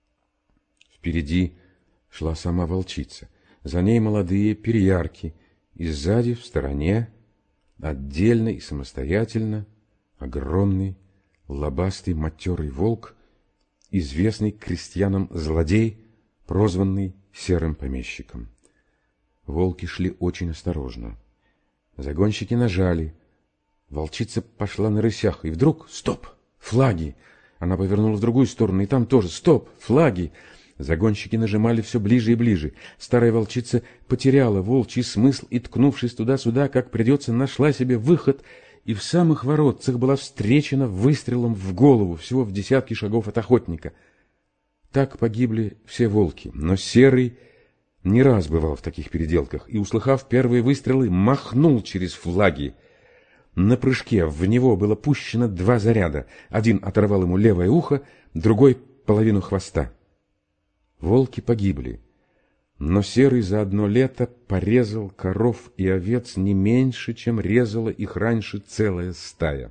Впереди шла сама волчица, за ней молодые перьярки, и сзади, в стороне, отдельно и самостоятельно, огромный, лобастый, матерый волк, известный крестьянам злодей, прозванный серым помещиком. Волки шли очень осторожно. Загонщики нажали. Волчица пошла на рысях, и вдруг — стоп! Флаги! Она повернула в другую сторону, и там тоже — стоп! Флаги! Загонщики нажимали все ближе и ближе. Старая волчица потеряла волчий смысл и, ткнувшись туда-сюда, как придется, нашла себе выход, и в самых воротцах была встречена выстрелом в голову, всего в десятки шагов от охотника. Так погибли все волки, но Серый не раз бывал в таких переделках и, услыхав первые выстрелы, махнул через флаги. На прыжке в него было пущено два заряда. Один оторвал ему левое ухо, другой — половину хвоста. Волки погибли, но Серый за одно лето порезал коров и овец не меньше, чем резала их раньше целая стая.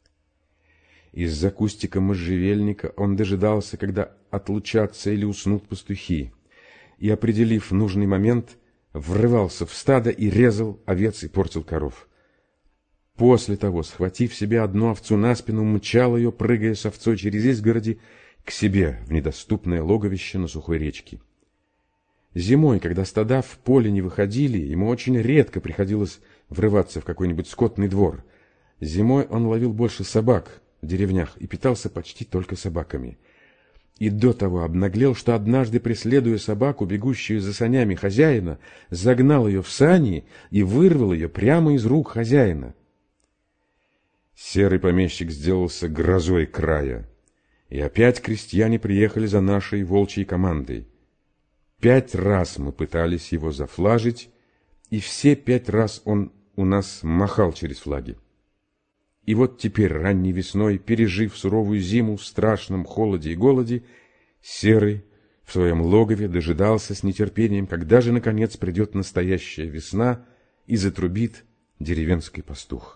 Из-за кустика можжевельника он дожидался, когда отлучатся или уснут пастухи, и, определив нужный момент, врывался в стадо и резал овец и портил коров. После того, схватив себе одну овцу на спину, мчал ее, прыгая с овцой через изгороди, к себе в недоступное логовище на сухой речке. Зимой, когда стада в поле не выходили, ему очень редко приходилось врываться в какой-нибудь скотный двор. Зимой он ловил больше собак в деревнях и питался почти только собаками. И до того обнаглел, что однажды, преследуя собаку, бегущую за санями хозяина, загнал ее в сани и вырвал ее прямо из рук хозяина. Серый помещик сделался грозой края. И опять крестьяне приехали за нашей волчьей командой. Пять раз мы пытались его зафлажить, и все пять раз он у нас махал через флаги. И вот теперь, ранней весной, пережив суровую зиму в страшном холоде и голоде, Серый в своем логове дожидался с нетерпением, когда же, наконец, придет настоящая весна и затрубит деревенский пастух.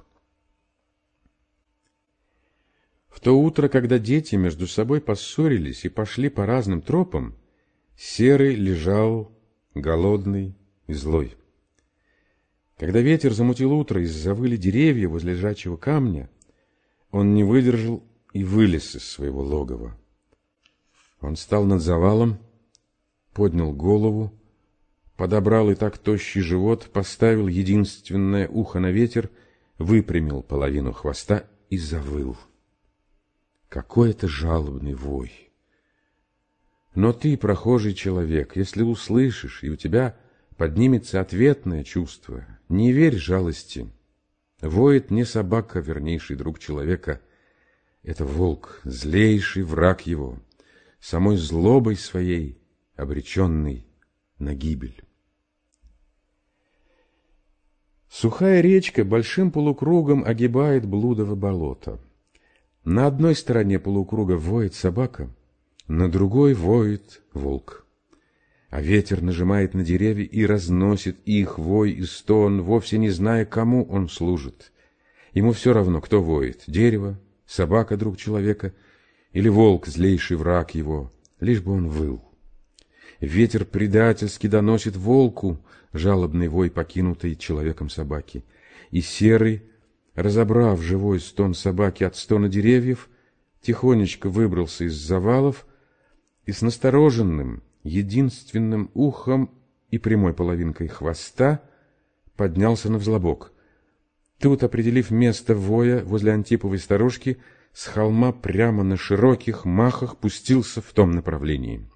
В то утро, когда дети между собой поссорились и пошли по разным тропам, Серый лежал голодный и злой. Когда ветер замутил утро и завыли деревья возле лежачего камня, он не выдержал и вылез из своего логова. Он стал над завалом, поднял голову, подобрал и так тощий живот, поставил единственное ухо на ветер, выпрямил половину хвоста и завыл. Какой это жалобный вой! Но ты, прохожий человек, если услышишь, и у тебя поднимется ответное чувство, не верь жалости. Воет не собака, вернейший друг человека. Это волк, злейший враг его, самой злобой своей обреченный на гибель. Сухая речка большим полукругом огибает блудово болото. На одной стороне полукруга воет собака, на другой воет волк. А ветер нажимает на деревья и разносит их вой и стон, вовсе не зная, кому он служит. Ему все равно, кто воет — дерево, собака, друг человека, или волк, злейший враг его, лишь бы он выл. Ветер предательски доносит волку жалобный вой покинутой человеком собаки, и серый, разобрав живой стон собаки от стона деревьев, тихонечко выбрался из завалов и с настороженным, единственным ухом и прямой половинкой хвоста поднялся на взлобок. Тут, определив место воя возле Антиповой сторожки, с холма прямо на широких махах пустился в том направлении.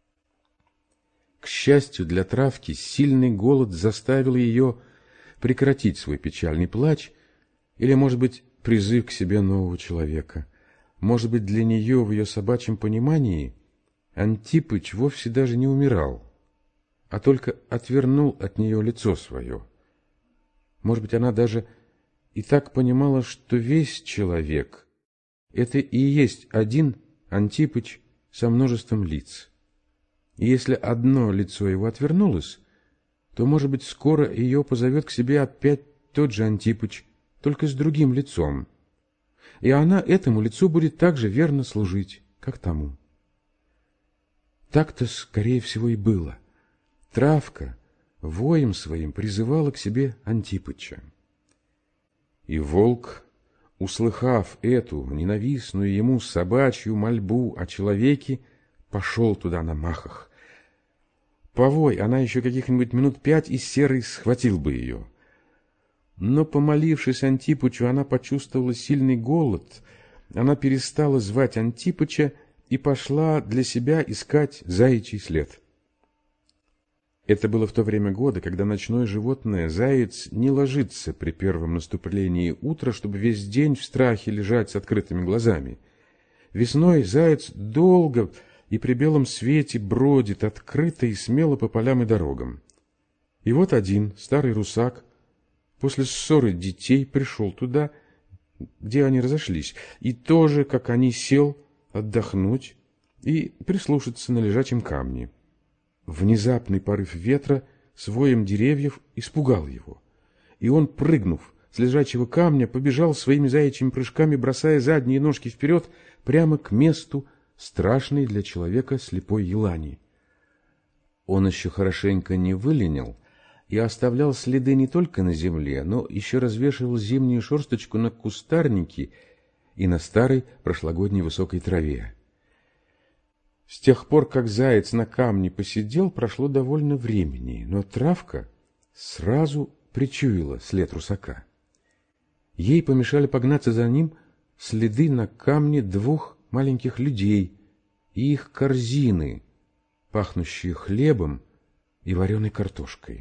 К счастью для травки, сильный голод заставил ее прекратить свой печальный плач, или, может быть, призыв к себе нового человека. Может быть, для нее в ее собачьем понимании Антипыч вовсе даже не умирал, а только отвернул от нее лицо свое. Может быть, она даже и так понимала, что весь человек — это и есть один Антипыч со множеством лиц. И если одно лицо его отвернулось, то, может быть, скоро ее позовет к себе опять тот же Антипыч, только с другим лицом. И она этому лицу будет так же верно служить, как тому. Так-то, скорее всего, и было. Травка воем своим призывала к себе Антипыча. И волк, услыхав эту ненавистную ему собачью мольбу о человеке, пошел туда на махах. Повой она еще каких-нибудь минут пять, и серый схватил бы ее. Но, помолившись Антипычу, она почувствовала сильный голод. Она перестала звать Антипыча и пошла для себя искать заячий след. Это было в то время года, когда ночное животное, заяц, не ложится при первом наступлении утра, чтобы весь день в страхе лежать с открытыми глазами. Весной заяц долго и при белом свете бродит открыто и смело по полям и дорогам. И вот один старый русак после ссоры детей пришел туда, где они разошлись, и тоже, как они, сел отдохнуть и прислушаться на лежачем камне. Внезапный порыв ветра с воем деревьев испугал его, и он, прыгнув с лежачего камня, побежал своими заячьими прыжками, бросая задние ножки вперед, прямо к месту страшной для человека слепой елани. Он еще хорошенько не выленил и оставлял следы не только на земле, но еще развешивал зимнюю шерсточку на кустарнике и на старой прошлогодней высокой траве. С тех пор, как заяц на камне посидел, прошло довольно времени, но травка сразу причуяла след русака. Ей помешали погнаться за ним следы на камне двух маленьких людей и их корзины, пахнущие хлебом и вареной картошкой.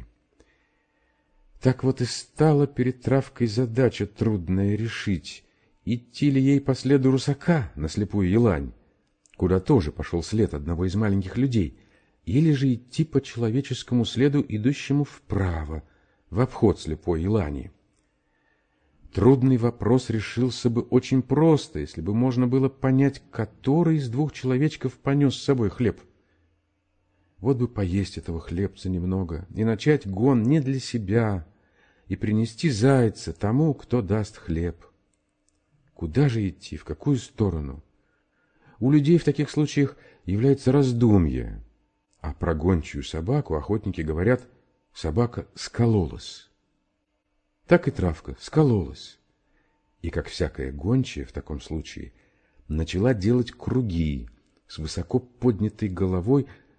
Так вот и стала перед травкой задача трудная решить, идти ли ей по следу русака на слепую елань, куда тоже пошел след одного из маленьких людей, или же идти по человеческому следу, идущему вправо, в обход слепой елани. Трудный вопрос решился бы очень просто, если бы можно было понять, который из двух человечков понес с собой хлеб. Вот бы поесть этого хлебца немного и начать гон не для себя, и принести зайца тому, кто даст хлеб. Куда же идти, в какую сторону? У людей в таких случаях является раздумье, а про гончую собаку охотники говорят: собака скололась. Так и травка скололась, и, как всякая гончая в таком случае, начала делать круги с высоко поднятой головой,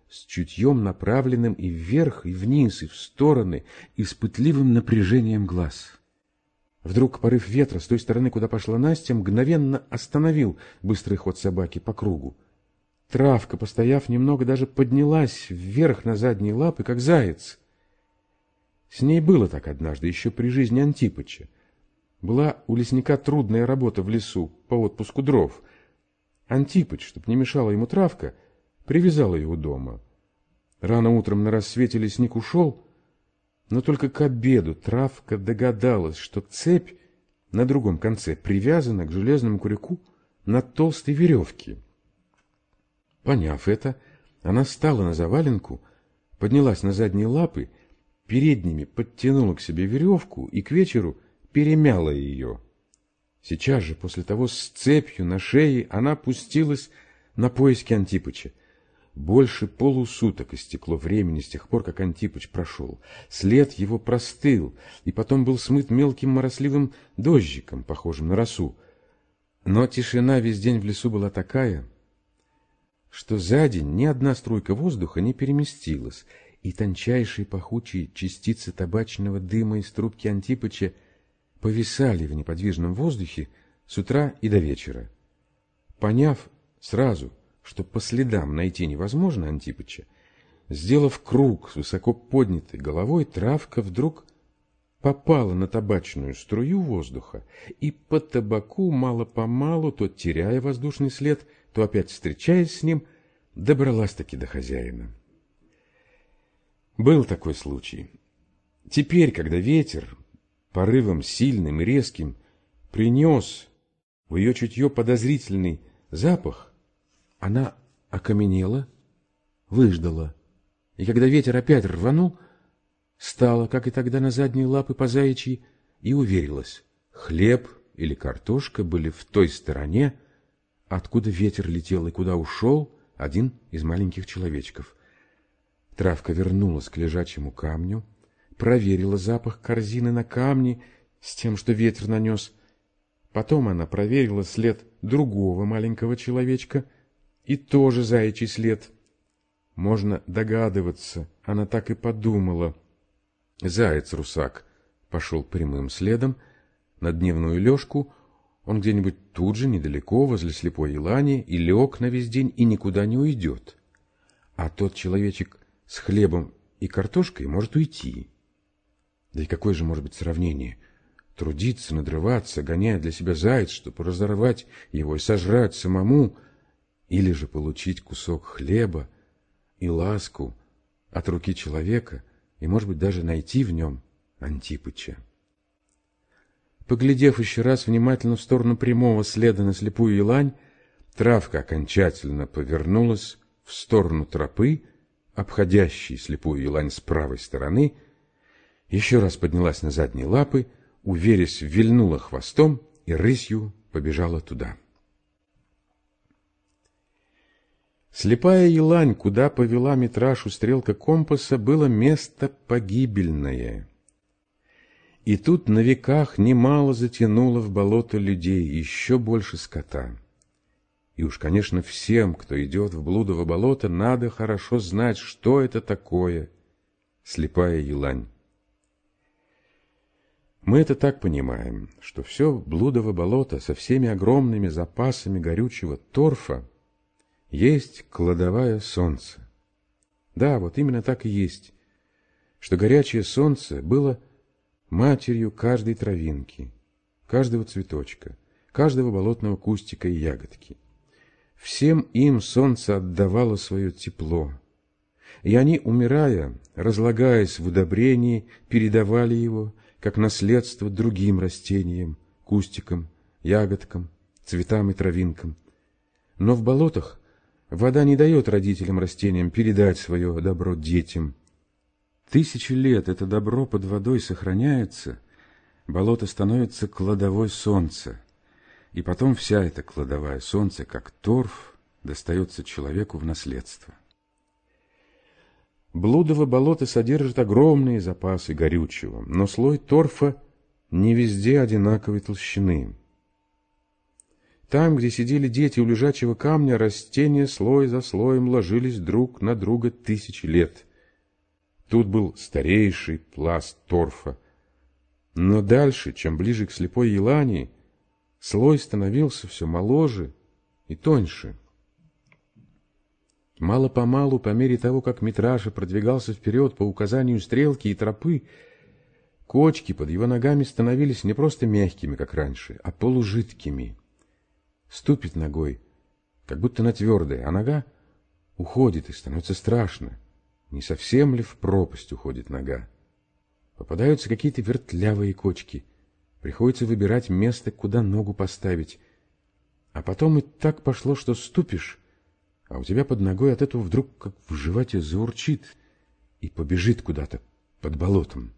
с чутьем направленным и вверх, и вниз, и в стороны, и с пытливым напряжением глаз. Вдруг порыв ветра с той стороны, куда пошла Настя, мгновенно остановил быстрый ход собаки по кругу. Травка, постояв немного, даже поднялась вверх на задние лапы, как заяц. С ней было так однажды, еще при жизни Антипыча. Была у лесника трудная работа в лесу по отпуску дров. Антипыч, чтоб не мешала ему травка, привязал ее у дома. Рано утром на рассвете лесник ушел, но только к обеду травка догадалась, что цепь на другом конце привязана к железному крюку на толстой веревке. Поняв это, она встала на заваленку, поднялась на задние лапы, передними подтянула к себе веревку и к вечеру перемяла ее. Сейчас же, после того, с цепью на шее она пустилась на поиски Антипыча. Больше полусуток истекло времени с тех пор, как Антипыч прошел. След его простыл, и потом был смыт мелким моросливым дождиком, похожим на росу. Но тишина весь день в лесу была такая, что за день ни одна струйка воздуха не переместилась, и тончайшие пахучие частицы табачного дыма из трубки Антипыча повисали в неподвижном воздухе с утра и до вечера. Поняв сразу, что по следам найти невозможно Антипыча, сделав круг с высоко поднятой головой, травка вдруг попала на табачную струю воздуха и по табаку мало-помалу, то теряя воздушный след, то опять встречаясь с ним, добралась-таки до хозяина. Был такой случай. Теперь, когда ветер порывом сильным и резким принес в ее чутье подозрительный запах, она окаменела, выждала, и когда ветер опять рванул, стала, как и тогда, на задние лапы по заячьи и уверилась: хлеб или картошка были в той стороне, откуда ветер летел и куда ушел один из маленьких человечков. Травка вернулась к лежачему камню, проверила запах корзины на камне с тем, что ветер нанес. Потом она проверила след другого маленького человечка и тоже заячий след. Можно догадываться, она так и подумала. Заяц-русак пошел прямым следом на дневную лёжку. Он где-нибудь тут же, недалеко, возле слепой елани, и лег на весь день, и никуда не уйдет. А тот человечек с хлебом и картошкой может уйти. Да и какое же может быть сравнение? Трудиться, надрываться, гоняя для себя заяц, чтобы разорвать его и сожрать самому, или же получить кусок хлеба и ласку от руки человека, и, может быть, даже найти в нем Антипыча. Поглядев еще раз внимательно в сторону прямого следа на слепую елань, травка окончательно повернулась в сторону тропы, обходящей слепую елань с правой стороны, еще раз поднялась на задние лапы, уверясь, вильнула хвостом и рысью побежала туда. Слепая елань, куда повела Митрашу стрелка компаса, было место погибельное. И тут на веках немало затянуло в болото людей, еще больше скота. И уж, конечно, всем, кто идет в блудово болото, надо хорошо знать, что это такое слепая елань. Мы это так понимаем, что все блудово болото со всеми огромными запасами горючего торфа есть кладовая солнца. Да, вот именно так и есть, что горячее солнце было матерью каждой травинки, каждого цветочка, каждого болотного кустика и ягодки. Всем им солнце отдавало свое тепло, и они, умирая, разлагаясь в удобрении, передавали его как наследство другим растениям, кустикам, ягодкам, цветам и травинкам. Но в болотах вода не дает родителям-растениям передать свое добро детям. Тысячи лет это добро под водой сохраняется, болото становится кладовой солнца, и потом вся эта кладовая солнца, как торф, достается человеку в наследство. Блудово болото содержит огромные запасы горючего, но слой торфа не везде одинаковой толщины. Там, где сидели дети у лежачего камня, растения слой за слоем ложились друг на друга тысячи лет. Тут был старейший пласт торфа. Но дальше, чем ближе к слепой елани, слой становился все моложе и тоньше. Мало-помалу, по мере того, как Митраша продвигался вперед по указанию стрелки и тропы, кочки под его ногами становились не просто мягкими, как раньше, а полужидкими. Ступит ногой, как будто на твердое, а нога уходит, и становится страшно. Не совсем ли в пропасть уходит нога? Попадаются какие-то вертлявые кочки. Приходится выбирать место, куда ногу поставить. А потом и так пошло, что ступишь, а у тебя под ногой от этого вдруг как в животе заурчит и побежит куда-то под болотом.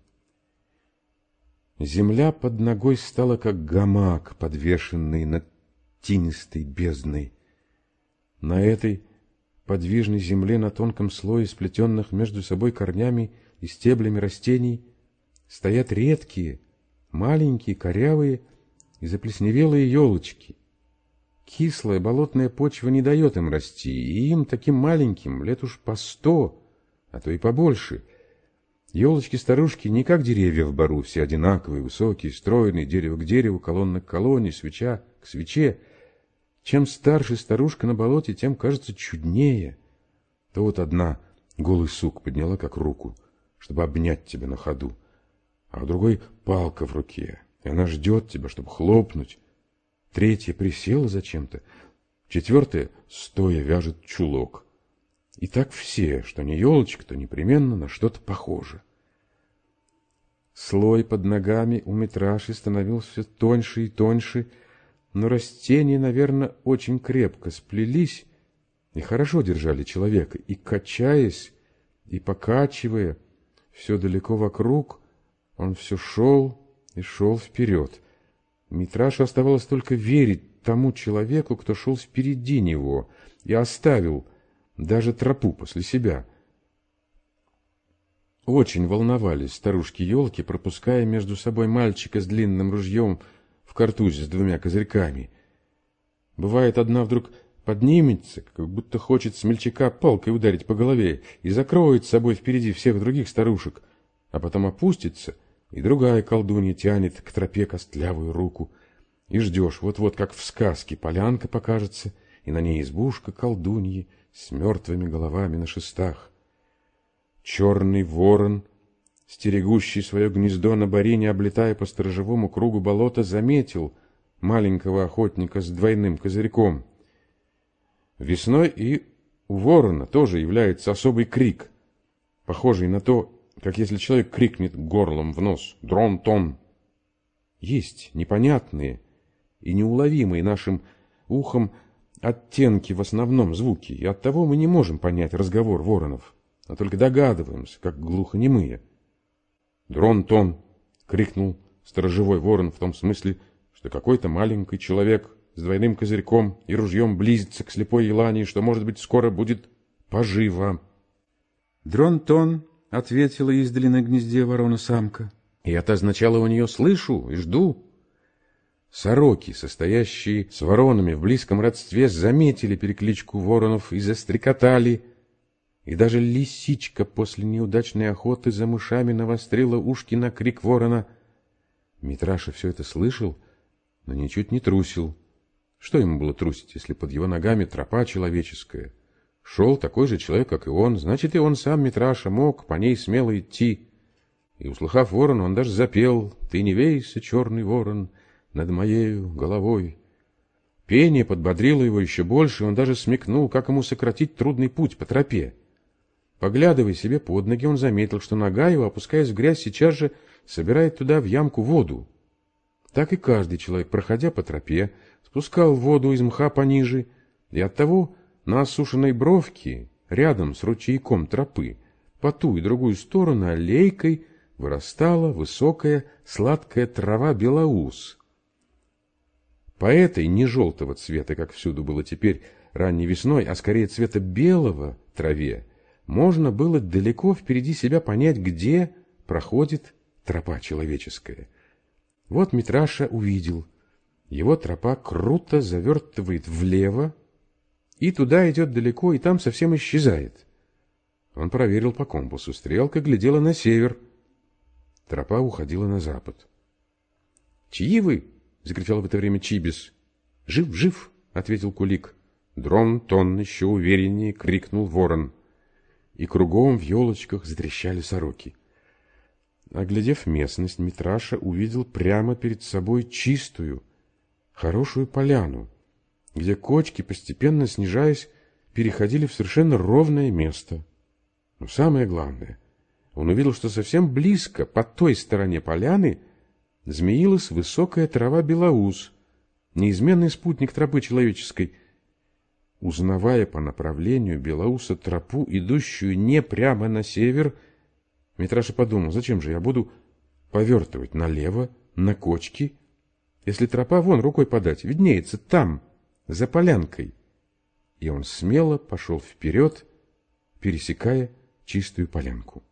Земля под ногой стала как гамак, подвешенный над тинистой бездной. На этой подвижной земле, на тонком слое сплетенных между собой корнями и стеблями растений, стоят редкие, маленькие, корявые и заплесневелые елочки. Кислая болотная почва не дает им расти, и им, таким маленьким, лет уж по сто, а то и побольше. Елочки-старушки не как деревья в бору, все одинаковые, высокие, стройные, дерево к дереву, колонна к колонне, свеча к свече. Чем старше старушка на болоте, тем кажется чуднее. То вот одна голый сук подняла как руку, чтобы обнять тебя на ходу, а у другой палка в руке, и она ждет тебя, чтобы хлопнуть. Третья присела зачем-то, четвертая стоя вяжет чулок. И так все, что не елочка, то непременно на что-то похоже. Слой под ногами у Митраши становился тоньше и тоньше, но растения, наверное, очень крепко сплелись и хорошо держали человека, и, качаясь, и покачивая все далеко вокруг, он все шел и шел вперед. Митраше оставалось только верить тому человеку, кто шел впереди него и оставил даже тропу после себя. Очень волновались старушки-елки, пропуская между собой мальчика с длинным ружьем в картузе с двумя козырьками. Бывает, одна вдруг поднимется, как будто хочет смельчака палкой ударить по голове, и закроет с собой впереди всех других старушек, а потом опустится, и другая колдунья тянет к тропе костлявую руку. И ждешь, вот-вот, как в сказке, полянка покажется, и на ней избушка колдуньи с мертвыми головами на шестах. Черный ворон, стерегущий свое гнездо на борине, облетая по сторожевому кругу болота, заметил маленького охотника с двойным козырьком. Весной и у ворона тоже является особый крик, похожий на то, как если человек крикнет горлом в нос «Дрон-тон». Есть непонятные и неуловимые нашим ухом оттенки в основном звуки, и оттого мы не можем понять разговор воронов, а только догадываемся, как глухонемые. «Дрон-тон!» — крикнул сторожевой ворон в том смысле, что какой-то маленький человек с двойным козырьком и ружьем близится к слепой елани, что, может быть, скоро будет поживо. «Дрон-тон!» — ответила издали на гнезде ворона-самка, и это означало у нее «слышу и жду». Сороки, состоящие с воронами в близком родстве, заметили перекличку воронов и застрекотали, и даже лисичка после неудачной охоты за мышами навострила ушки на крик ворона. Митраша все это слышал, но ничуть не трусил. Что ему было трусить, если под его ногами тропа человеческая? Шел такой же человек, как и он, значит, и он сам, Митраша, мог по ней смело идти. И, услыхав ворона, он даже запел: «Ты не вейся, черный ворон, над моею головой». Пение подбодрило его еще больше, и он даже смекнул, как ему сократить трудный путь по тропе. Поглядывая себе под ноги, он заметил, что нога его, опускаясь в грязь, сейчас же собирает туда в ямку воду. Так и каждый человек, проходя по тропе, спускал воду из мха пониже, и оттого на осушенной бровке, рядом с ручейком тропы, по ту и другую сторону аллейкой вырастала высокая сладкая трава белоус. По этой не желтого цвета, как всюду было теперь ранней весной, а скорее цвета белого траве, можно было далеко впереди себя понять, где проходит тропа человеческая. Вот Митраша увидел Его тропа круто завертывает влево, и туда идет далеко, и там совсем исчезает. Он проверил по компасу. Стрелка глядела на север. Тропа уходила на запад. «Чьи вы?» — закричал в это время Чибис. «Жив, жив!» — ответил Кулик. Дрон-тон еще увереннее крикнул ворон. И кругом в елочках затрещали сороки. Оглядев местность, Митраша увидел прямо перед собой чистую, хорошую поляну, где кочки, постепенно снижаясь, переходили в совершенно ровное место. Но самое главное, он увидел, что совсем близко, по той стороне поляны, змеилась высокая трава белоус, неизменный спутник тропы человеческой. Узнавая по направлению белоуса тропу, идущую не прямо на север, Митраша подумал, зачем же я буду повертывать налево, на кочки, если тропа вон рукой подать, виднеется там, за полянкой. И он смело пошел вперед, пересекая чистую полянку.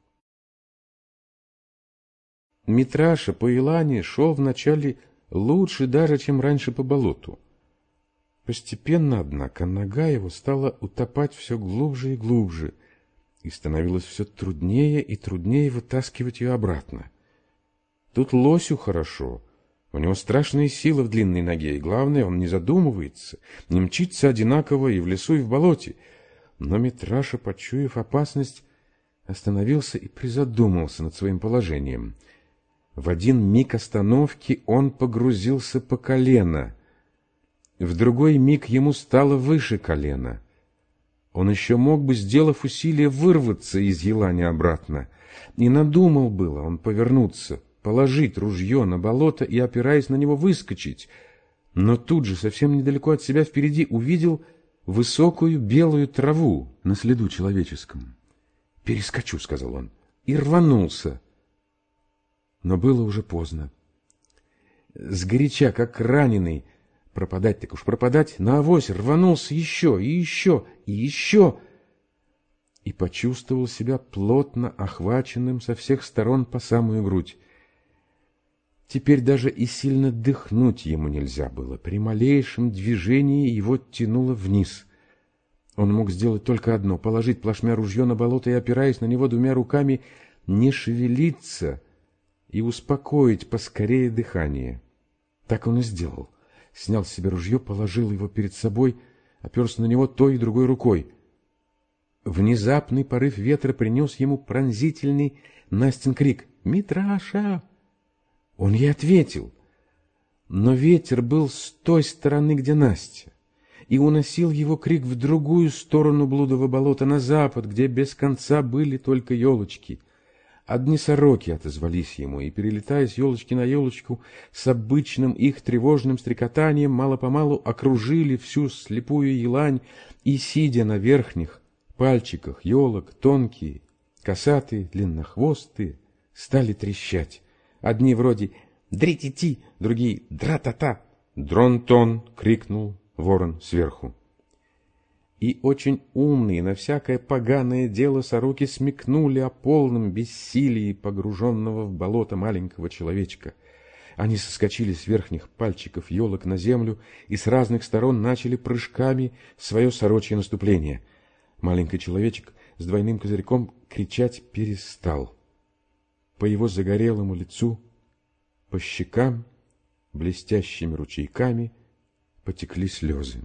Митраша по Илане шел вначале лучше даже, чем раньше по болоту. Постепенно, однако, нога его стала утопать все глубже и глубже, и становилось все труднее и труднее вытаскивать ее обратно. Тут лосю хорошо, у него страшная сила в длинной ноге, и главное, он не задумывается, не мчится одинаково и в лесу, и в болоте. Но Митраша, почуяв опасность, остановился и призадумался над своим положением. В один миг остановки он погрузился по колено. В другой миг ему стало выше колена. Он еще мог бы, сделав усилие, вырваться из елани обратно. И надумал было он повернуться, положить ружье на болото и, опираясь на него, выскочить. Но тут же, совсем недалеко от себя впереди, увидел высокую белую траву на следу человеческом. «Перескочу», — сказал он, и рванулся. Но было уже поздно. Сгоряча, как раненый, пропадать так уж пропадать, на авось рванулся еще и еще и еще, и почувствовал себя плотно охваченным со всех сторон по самую грудь. Теперь даже и сильно дыхнуть ему нельзя было. При малейшем движении его тянуло вниз. Он мог сделать только одно — положить плашмя ружье на болото и, опираясь на него двумя руками, не шевелиться и успокоить поскорее дыхание. Так он и сделал. Снял с себя ружье, положил его перед собой, оперся на него той и другой рукой. Внезапный порыв ветра принес ему пронзительный Настин крик: «Митраша!» Он ей ответил, но ветер был с той стороны, где Настя, и уносил его крик в другую сторону блудового болота, на запад, где без конца были только елочки. Одни сороки отозвались ему, и, перелетая с елочки на елочку, с обычным их тревожным стрекотанием мало-помалу окружили всю слепую елань, и, сидя на верхних пальчиках елок, тонкие, косатые, длиннохвостые, стали трещать. Одни вроде «дри-ти-ти», другие «дра-та-та». «Дрон-тон!» — крикнул ворон сверху. И очень умные на всякое поганое дело сороки смекнули о полном бессилии погруженного в болото маленького человечка. Они соскочили с верхних пальчиков елок на землю и с разных сторон начали прыжками свое сорочье наступление. Маленький человечек с двойным козырьком кричать перестал. По его загорелому лицу, по щекам, блестящими ручейками потекли слезы.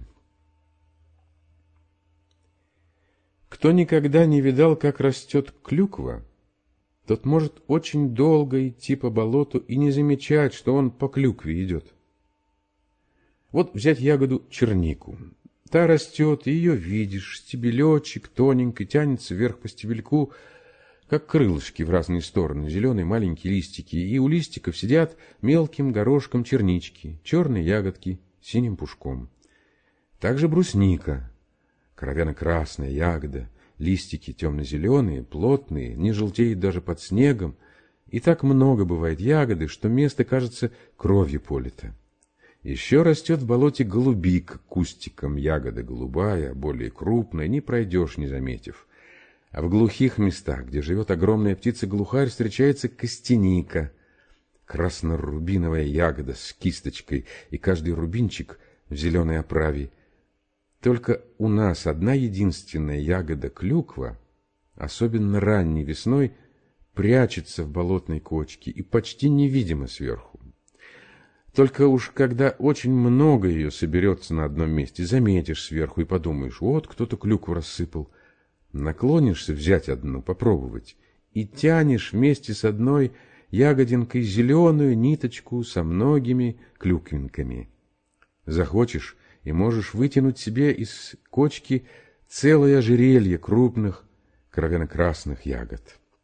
Кто никогда не видал, как растет клюква, тот может очень долго идти по болоту и не замечать, что он по клюкве идет. Вот взять ягоду чернику. Та растет, и ее видишь, стебелечек тоненький тянется вверх по стебельку, как крылышки в разные стороны, зеленые маленькие листики, и у листиков сидят мелким горошком чернички, черные ягодки с синим пушком. Также брусника. Кровяно-красная ягода, листики темно-зеленые, плотные, не желтеют даже под снегом. И так много бывает ягоды, что место, кажется, кровью полито. Еще растет в болоте голубик кустиком, ягода голубая, более крупная, не пройдешь, не заметив. А в глухих местах, где живет огромная птица-глухарь, встречается костяника. красно-рубиновая ягода с кисточкой, и каждый рубинчик в зеленой оправе. Только у нас одна единственная ягода клюква, особенно ранней весной, прячется в болотной кочке и почти невидима сверху. Только уж когда очень много ее соберется на одном месте, заметишь сверху и подумаешь, вот кто-то клюкву рассыпал. Наклонишься взять одну, попробовать, и тянешь вместе с одной ягодинкой зеленую ниточку со многими клюквинками. Захочешь, и можешь вытянуть себе из кочки целое ожерелье крупных кровяно-красных ягод.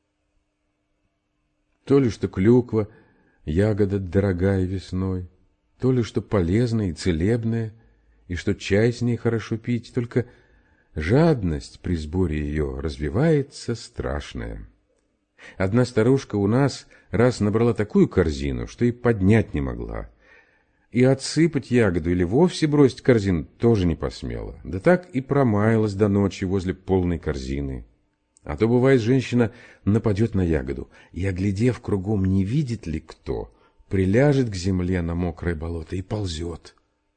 То ли что клюква — ягода дорогая весной, то ли что полезная и целебная, и что чай с ней хорошо пить, только жадность при сборе ее развивается страшная. Одна старушка у нас раз набрала такую корзину, что и поднять не могла, и отсыпать ягоду или вовсе бросить корзину тоже не посмела, да так и промаялась до ночи возле полной корзины. А то, бывает, женщина нападет на ягоду и, оглядев кругом, не видит ли кто, приляжет к земле на мокрое болото и ползет.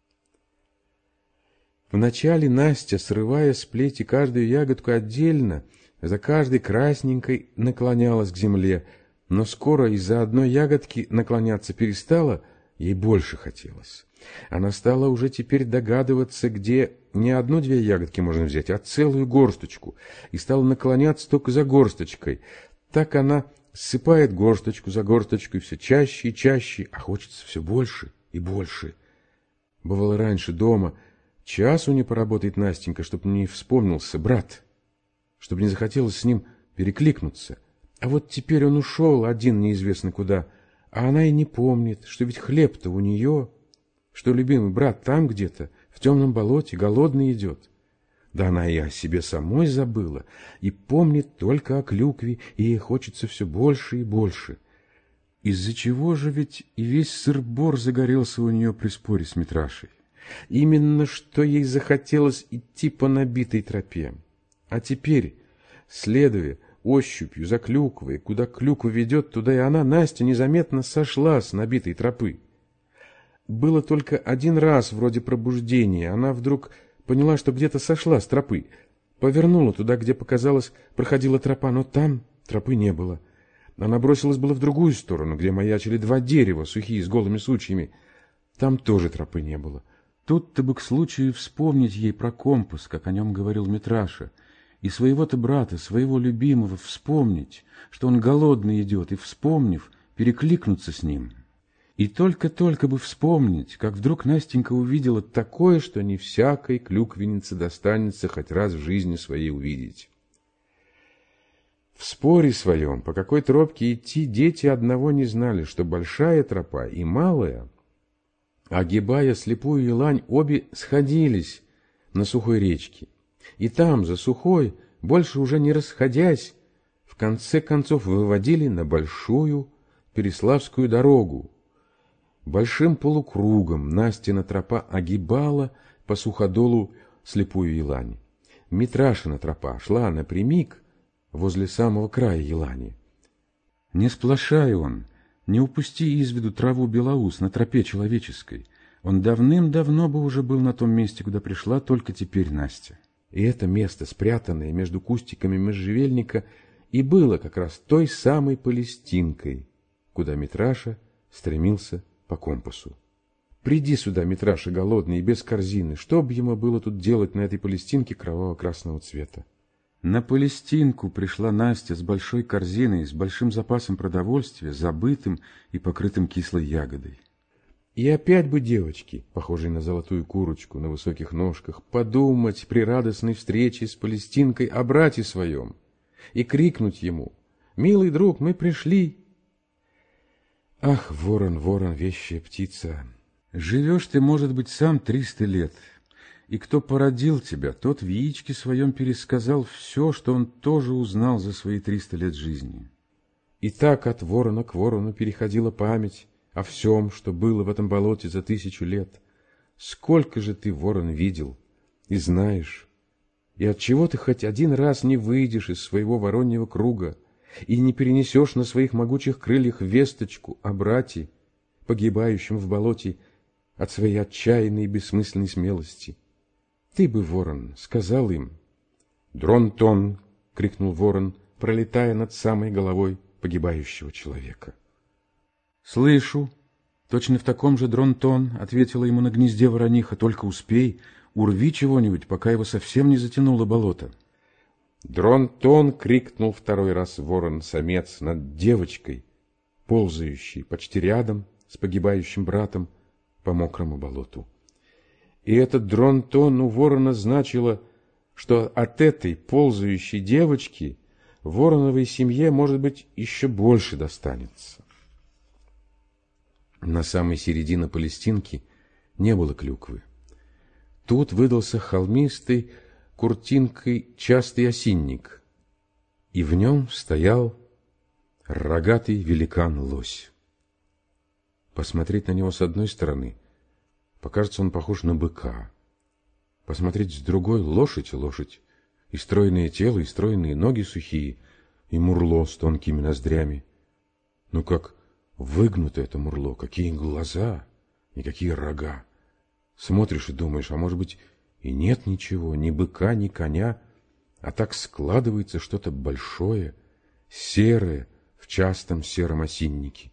Вначале Настя, срывая с плети каждую ягодку отдельно, за каждой красненькой наклонялась к земле, но скоро из-за одной ягодки наклоняться перестала, ей больше хотелось. Она стала уже теперь догадываться, где не одну-две ягодки можно взять, а целую горсточку, и стала наклоняться только за горсточкой. Так она ссыпает горсточку за горсточкой все чаще и чаще, а хочется все больше и больше. Бывало раньше дома, часу не поработает Настенька, чтобы не вспомнился брат, чтобы не захотелось с ним перекликнуться. А вот теперь он ушел один неизвестно куда, а она и не помнит, что ведь хлеб-то у нее, что любимый брат там где-то, в темном болоте, голодный идет. Да она и о себе самой забыла, и помнит только о клюкве, и ей хочется все больше и больше. Из-за чего же ведь и весь сыр-бор загорелся у нее при споре с Митрашей? Именно что ей захотелось идти по набитой тропе. А теперь, следуя ощупью за клюквой, куда клюква ведет, туда и она, Настя, незаметно сошла с набитой тропы. Было только один раз вроде пробуждения, она вдруг поняла, что где-то сошла с тропы, повернула туда, где, показалось, проходила тропа, но там тропы не было. Она бросилась было в другую сторону, где маячили два дерева, сухие, с голыми сучьями. Там тоже тропы не было. Тут-то бы к случаю вспомнить ей про компас, как о нем говорил Митраша, и своего-то брата, своего любимого, вспомнить, что он голодный идет, и, вспомнив, перекликнуться с ним. И только-только бы вспомнить, как вдруг Настенька увидела такое, что не всякой клюквеннице достанется хоть раз в жизни своей увидеть. В споре своем, по какой тропке идти, дети одного не знали, что большая тропа и малая, огибая слепую елань, обе сходились на сухой речке. И там, за сухой, больше уже не расходясь, в конце концов выводили на большую Переславскую дорогу. Большим полукругом Настина тропа огибала по суходолу слепую елань. Митрашина тропа шла напрямик возле самого края елани. Не сплошай он, не упусти из виду траву белоус на тропе человеческой. Он давным-давно бы уже был на том месте, куда пришла только теперь Настя. И это место, спрятанное между кустиками можжевельника, и было как раз той самой Палестинкой, куда Митраша стремился по компасу. Приди сюда, Митраша, голодный и без корзины, что бы ему было тут делать на этой Палестинке кроваво-красного цвета? На Палестинку пришла Настя с большой корзиной, с большим запасом продовольствия, забытым и покрытым кислой ягодой. И опять бы девочки, похожие на золотую курочку на высоких ножках, подумать при радостной встрече с Палестинкой о брате своем и крикнуть ему: «Милый друг, мы пришли!» Ах, ворон, ворон, вещая птица, живешь ты, может быть, сам триста лет, и кто породил тебя, тот в яичке своем пересказал все, что он тоже узнал за свои триста лет жизни. И так от ворона к ворону переходила память о всем, что было в этом болоте за тысячу лет. Сколько же ты, ворон, видел и знаешь, и отчего ты хоть один раз не выйдешь из своего вороньего круга, и не перенесешь на своих могучих крыльях весточку о брате, погибающем в болоте от своей отчаянной и бессмысленной смелости. Ты бы, ворон, сказал им. «Дрон-тон!» — крикнул ворон, пролетая над самой головой погибающего человека. «Слышу!» — точно в таком же дрон-тон ответила ему на гнезде ворониха. «Только успей, урви чего-нибудь, пока его совсем не затянуло болото». «Дрон-тон!» — крикнул второй раз ворон-самец над девочкой, ползающей почти рядом с погибающим братом по мокрому болоту. И этот дрон-тон у ворона значило, что от этой ползающей девочки вороновой семье, может быть, еще больше достанется. На самой середине Палестинки не было клюквы. Тут выдался холмистый, куртинкой частый осинник, и в нем стоял рогатый великан-лось. Посмотреть на него с одной стороны, покажется, он похож на быка. Посмотреть с другой — лошадь и лошадь, и стройное тело, и стройные ноги сухие, и мурло с тонкими ноздрями. Ну как выгнуто это мурло, какие глаза и какие рога. Смотришь и думаешь, а может быть и нет ничего, ни быка, ни коня, а так складывается что-то большое, серое в частом сером осиннике.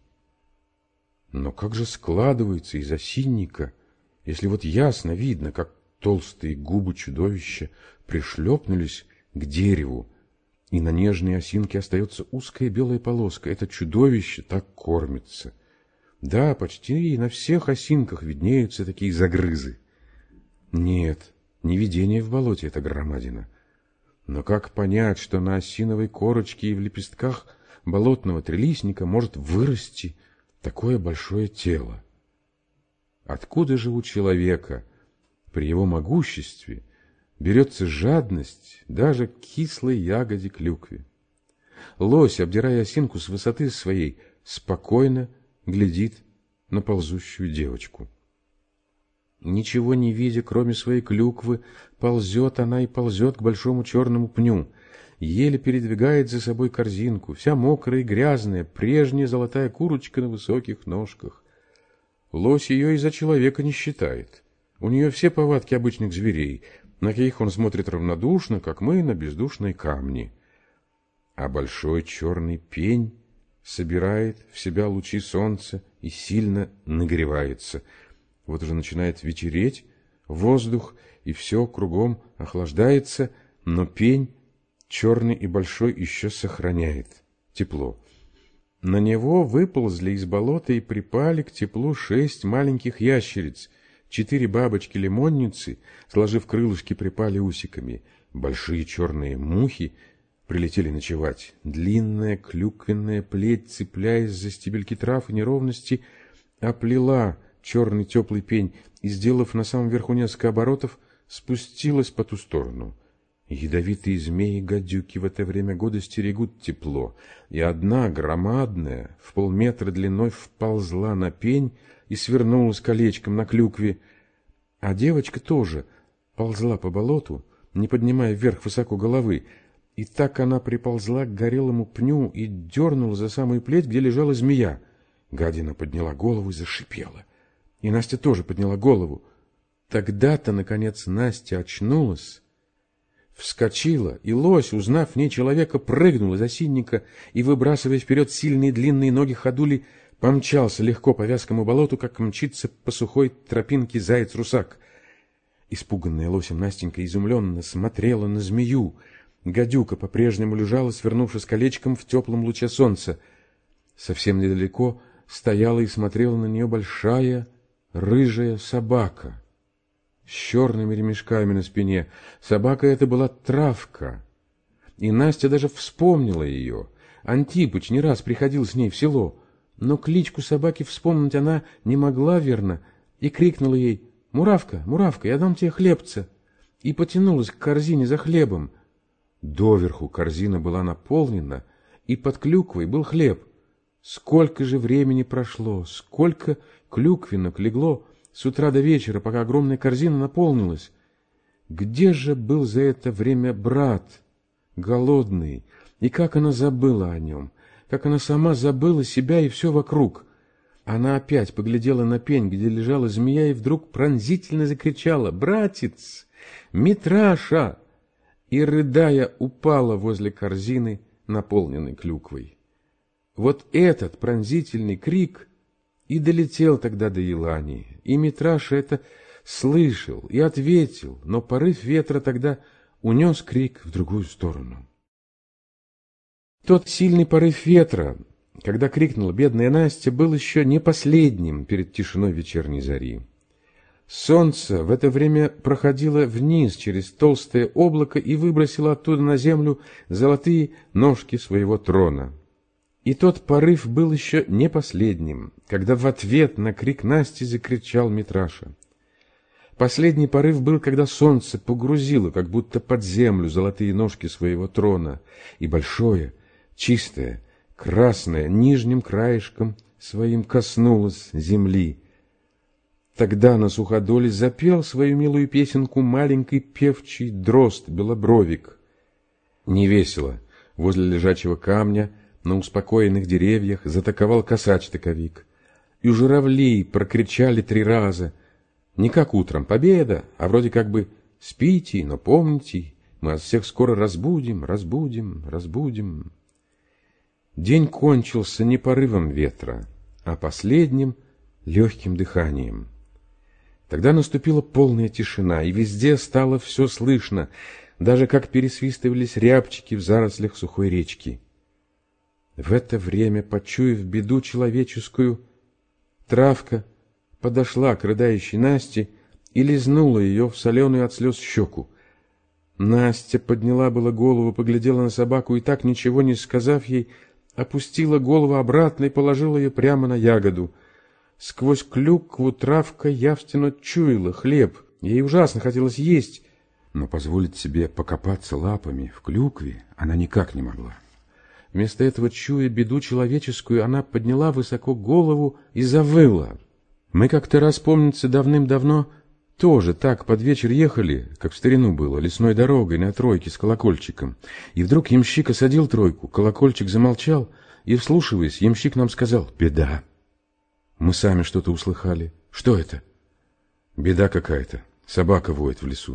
Но как же складывается из осинника, если вот ясно видно, как толстые губы чудовища пришлепнулись к дереву, и на нежной осинке остается узкая белая полоска. Это чудовище так кормится. Да, почти на всех осинках виднеются такие загрызы. Нет, не видение в болоте эта громадина. Но как понять, что на осиновой корочке и в лепестках болотного трилистника может вырасти такое большое тело? Откуда же у человека при его могуществе берется жадность даже к кислой ягоде клюкве? Лось, обдирая осинку с высоты своей, спокойно глядит на ползущую девочку. Ничего не видя, кроме своей клюквы, ползет она и ползет к большому черному пню, еле передвигает за собой корзинку, вся мокрая и грязная, прежняя золотая курочка на высоких ножках. Лось ее и за человека не считает. У нее все повадки обычных зверей, на каких он смотрит равнодушно, как мы на бездушные камни. А большой черный пень собирает в себя лучи солнца и сильно нагревается. Вот уже начинает вечереть, воздух и все кругом охлаждается, но пень, черный и большой, еще сохраняет тепло. На него выползли из болота и припали к теплу шесть маленьких ящериц. Четыре бабочки-лимонницы, сложив крылышки, припали усиками. Большие черные мухи прилетели ночевать. Длинная клюквенная плеть, цепляясь за стебельки трав и неровности, оплела черный теплый пень и, сделав на самом верху несколько оборотов, спустилась по ту сторону. Ядовитые змеи-гадюки в это время года стерегут тепло, и одна громадная, в полметра длиной, вползла на пень и свернулась колечком на клюкве, а девочка тоже ползла по болоту, не поднимая вверх высоко головы, и так она приползла к горелому пню и дернула за самую плеть, где лежала змея. Гадина подняла голову и зашипела, и Настя тоже подняла голову. Тогда-то, наконец, Настя очнулась, вскочила, и лось, узнав в ней человека, прыгнул из осинника и, выбрасывая вперед сильные длинные ноги ходули, помчался легко по вязкому болоту, как мчится по сухой тропинке заяц-русак. Испуганная лосем Настенька изумленно смотрела на змею. Гадюка по-прежнему лежала, свернувшись колечком в теплом луче солнца. Совсем недалеко стояла и смотрела на нее большая рыжая собака с черными ремешками на спине. Собака эта была Травка, и Настя даже вспомнила ее. Антипыч не раз приходил с ней в село, но кличку собаки вспомнить она не могла, верно, и крикнула ей: «Муравка, Муравка, я дам тебе хлебца!» и потянулась к корзине за хлебом. Доверху корзина была наполнена, и под клюквой был хлеб. Сколько же времени прошло, сколько клюквинок легло с утра до вечера, пока огромная корзина наполнилась. Где же был за это время брат, голодный, И как она забыла о нем, как она сама забыла себя и все вокруг. Она опять поглядела на пень, где лежала змея, и вдруг пронзительно закричала: «Братец! Митраша!» и, рыдая, упала возле корзины, наполненной клюквой. Вот этот пронзительный крик и долетел тогда до Елани, и Митраша это слышал и ответил, но порыв ветра тогда унес крик в другую сторону. Тот сильный порыв ветра, когда крикнула бедная Настя, был еще не последним перед тишиной вечерней зари. Солнце в это время проходило вниз через толстое облако и выбросило оттуда на землю золотые ножки своего трона. И тот порыв был еще не последним, когда в ответ на крик Насти закричал Митраша. Последний порыв был, когда солнце погрузило, как будто под землю, золотые ножки своего трона, и большое, чистое, красное, нижним краешком своим коснулось земли. Тогда на суходоле запел свою милую песенку маленький певчий дрозд-белобровик. Невесело возле лежачего камня на успокоенных деревьях затаковал косач-таковик. И журавли прокричали три раза, не как утром победа, а вроде как бы спите, но помните, мы вас всех скоро разбудим, разбудим, разбудим. День кончился не порывом ветра, а последним легким дыханием. Тогда наступила полная тишина, и везде стало все слышно, даже как пересвистывались рябчики в зарослях сухой речки. В это время, почуяв беду человеческую, травка подошла к рыдающей Насте и лизнула ее в соленую от слез щеку. Настя подняла было голову, поглядела на собаку и, так ничего не сказав ей, опустила голову обратно и положила ее прямо на ягоду. Сквозь клюкву травка явственно чуяла хлеб. Ей ужасно хотелось есть, но позволить себе покопаться лапами в клюкве она никак не могла. Вместо этого, чуя беду человеческую, она подняла высоко голову и завыла. Мы как-то раз, помнится, давным-давно тоже так под вечер ехали, как в старину было, лесной дорогой на тройке с колокольчиком. И вдруг ямщик осадил тройку, колокольчик замолчал, и, вслушиваясь, ямщик нам сказал: «Беда». Мы сами что-то услыхали. Что это? Беда какая-то. Собака воет в лесу.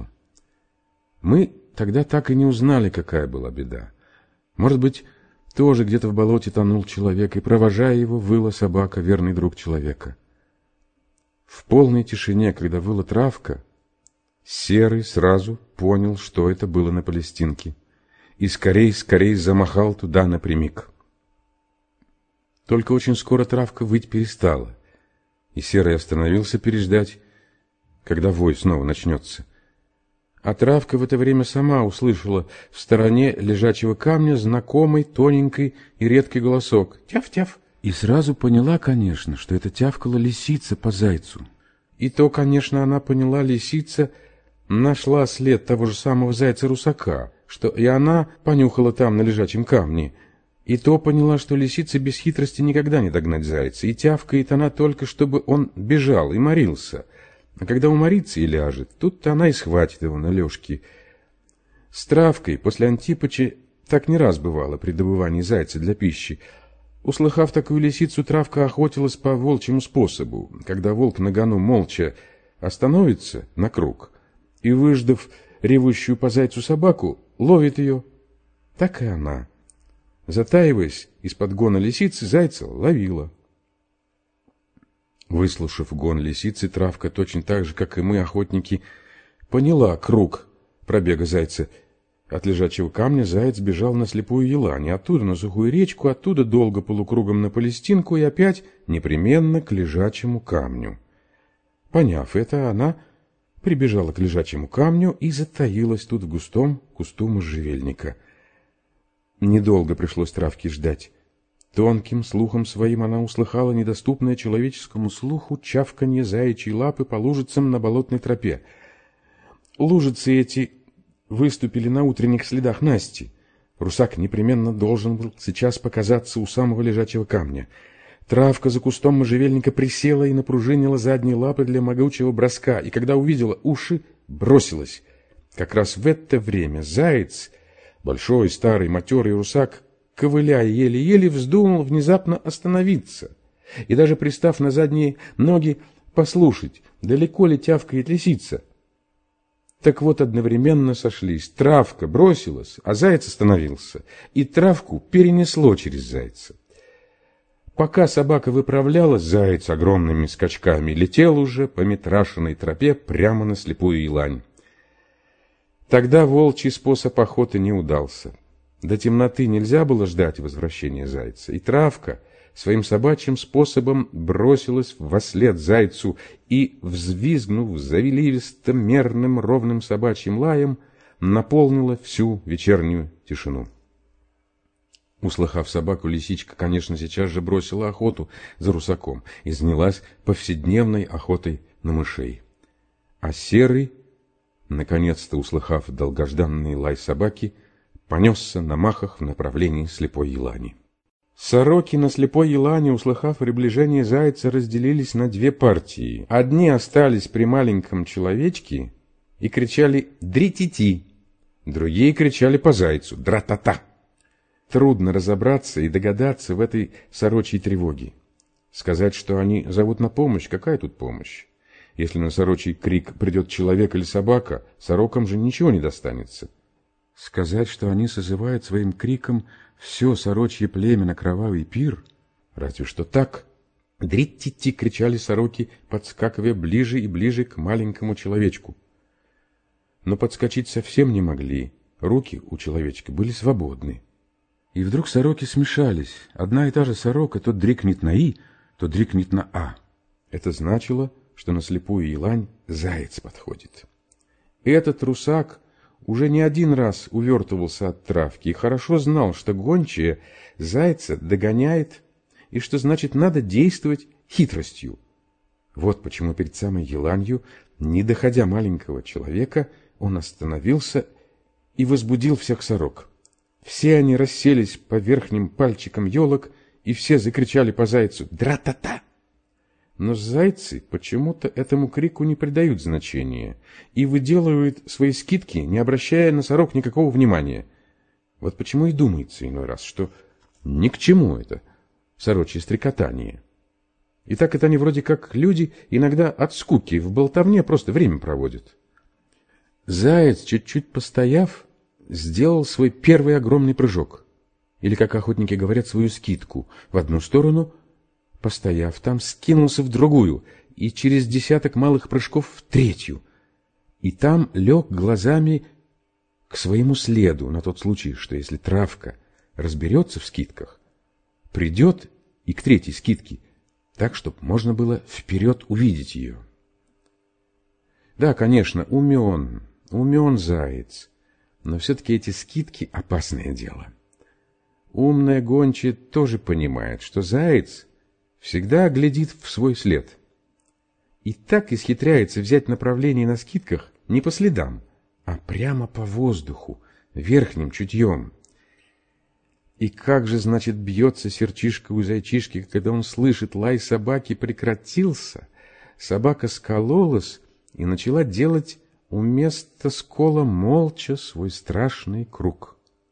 Мы тогда так и не узнали, какая была беда. Может быть, тоже где-то в болоте тонул человек, и, провожая его, выла собака, верный друг человека. В полной тишине, когда выла травка, Серый сразу понял, что это было на Палестинке, и скорей-скорей замахал туда напрямик. Только очень скоро травка выть перестала, и Серый остановился переждать, когда вой снова начнется. А травка в это время сама услышала в стороне лежачего камня знакомый тоненький и редкий голосок: «Тяв-тяв!» И сразу поняла, конечно, что это тявкала лисица по зайцу. И то, конечно, она поняла, лисица нашла след того же самого зайца-русака, что и она понюхала там на лежачем камне. И то поняла, что лисица без хитрости никогда не догнать зайца, и тявкает она только, чтобы он бежал и морился. А когда уморится и ляжет, тут-то она и схватит его на лёжке. С травкой после Антипыча так не раз бывало при добывании зайца для пищи. Услыхав такую лисицу, травка охотилась по волчьему способу, когда волк на гону молча остановится на круг и, выждав ревущую по зайцу собаку, ловит ее. Так и она, затаиваясь из-под гона лисицы, зайца ловила. Выслушав гон лисицы, травка, точно так же, как и мы, охотники, поняла круг пробега зайца. От лежачего камня заяц бежал на слепую елань, оттуда на сухую речку, оттуда долго полукругом на Палестинку и опять непременно к лежачему камню. Поняв это, она прибежала к лежачему камню и затаилась тут в густом кусту можжевельника. Недолго пришлось травке ждать. Тонким слухом своим она услыхала недоступное человеческому слуху чавканье заячьей лапы по лужицам на болотной тропе. Лужицы эти выступили на утренних следах Насти. Русак непременно должен был сейчас показаться у самого лежачего камня. Травка за кустом можжевельника присела и напружинила задние лапы для могучего броска, и когда увидела уши, бросилась. Как раз в это время заяц Большой, старый, матерый русак, ковыляя еле-еле, вздумал внезапно остановиться и даже пристав на задние ноги послушать, далеко ли тявкает лисица. Так вот, одновременно сошлись. Травка бросилась, а заяц остановился, и травку перенесло через зайца. Пока собака выправлялась, заяц огромными скачками летел уже по метрашенной тропе прямо на слепую елань. Тогда волчий способ охоты не удался. До темноты нельзя было ждать возвращения зайца, и травка своим собачьим способом бросилась вослед зайцу и, взвизгнув завиливистым, мерным, ровным собачьим лаем, наполнила всю вечернюю тишину. Услыхав собаку, лисичка, конечно, сейчас же бросила охоту за русаком и занялась повседневной охотой на мышей. А серый, наконец-то услыхав долгожданный лай собаки, понесся на махах в направлении слепой елани. Сороки на слепой елане, услыхав приближение зайца, разделились на две партии. Одни остались при маленьком человечке и кричали «Дри-ти-ти», другие кричали по зайцу «Дра-та-та». Трудно разобраться и догадаться в этой сорочьей тревоге. Сказать, что они зовут на помощь, какая тут помощь? Если на сорочий крик придет человек или собака, сорокам же ничего не достанется. Сказать, что они созывают своим криком все сорочье племя на кровавый пир? Разве что так. «Дрить-ти-ти!» кричали сороки, подскакивая ближе и ближе к маленькому человечку. Но подскочить совсем не могли, руки у человечка были свободны. И вдруг сороки смешались. Одна и та же сорока то дрикнет на «и», то дрикнет на «а». Это значило, что на слепую елань заяц подходит. Этот русак уже не один раз увертывался от травки и хорошо знал, что гончая зайца догоняет, и что значит надо действовать хитростью. Вот почему перед самой еланью, не доходя маленького человека, он остановился и возбудил всех сорок. Все они расселись по верхним пальчикам елок, и все закричали по зайцу «Дра-та-та!». Но зайцы почему-то этому крику не придают значения и выделывают свои скидки, не обращая на сорок никакого внимания. Вот почему и думается иной раз, что ни к чему это сорочье стрекотание. И так это они вроде как люди иногда от скуки в болтовне просто время проводят. Заяц, чуть-чуть постояв, сделал свой первый огромный прыжок, или, как охотники говорят, свою скидку в одну сторону, постояв там, скинулся в другую, и через десяток малых прыжков в третью, и там лег глазами к своему следу, на тот случай, что если травка разберется в скидках, придет и к третьей скидке, так, чтобы можно было вперед увидеть ее. Да, конечно, умен, умен заяц, но все-таки эти скидки — опасное дело. Умная гончая тоже понимает, что заяц всегда глядит в свой след. И так исхитряется взять направление на скидках не по следам, а прямо по воздуху, верхним чутьем. И как же, значит, бьется сердчишка у зайчишки, когда он слышит, лай собаки прекратился, собака скололась и начала делать у места скола молча свой страшный круг.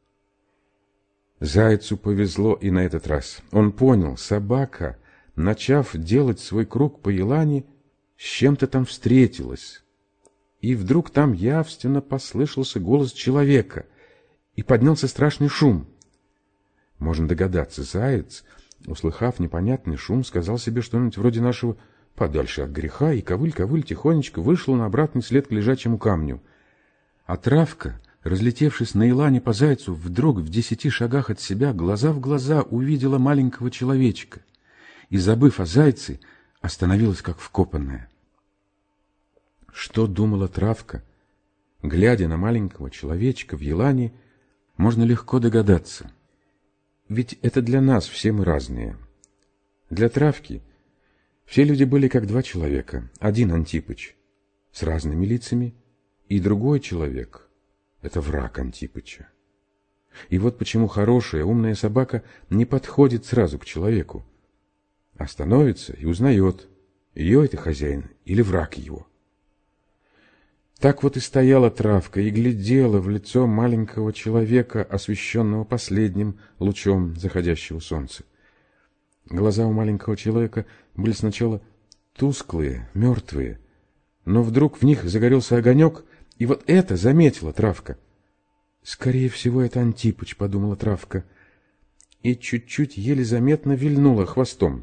Зайцу повезло и на этот раз. Он понял, собака, начав делать свой круг по елани, с чем-то там встретилась. И вдруг там явственно послышался голос человека, и поднялся страшный шум. Можно догадаться, заяц, услыхав непонятный шум, сказал себе что-нибудь вроде нашего «подальше от греха», и ковыль-ковыль тихонечко вышел на обратный след к лежачему камню. А травка, разлетевшись на елане по зайцу, вдруг в десяти шагах от себя глаза в глаза увидела маленького человечка и, забыв о зайце, остановилась как вкопанная. Что думала травка, глядя на маленького человечка в елане, можно легко догадаться. Ведь это для нас все мы разные. Для травки все люди были как два человека. Один Антипыч с разными лицами, и другой человек — это враг Антипыча. И вот почему хорошая, умная собака не подходит сразу к человеку, а становится и узнает, ее это хозяин или враг его. Так вот и стояла травка и глядела в лицо маленького человека, освещенного последним лучом заходящего солнца. Глаза у маленького человека были сначала тусклые, мертвые, но вдруг в них загорелся огонек, и вот это заметила травка. «Скорее всего, это Антипыч», — подумала травка, и чуть-чуть еле заметно вильнула хвостом.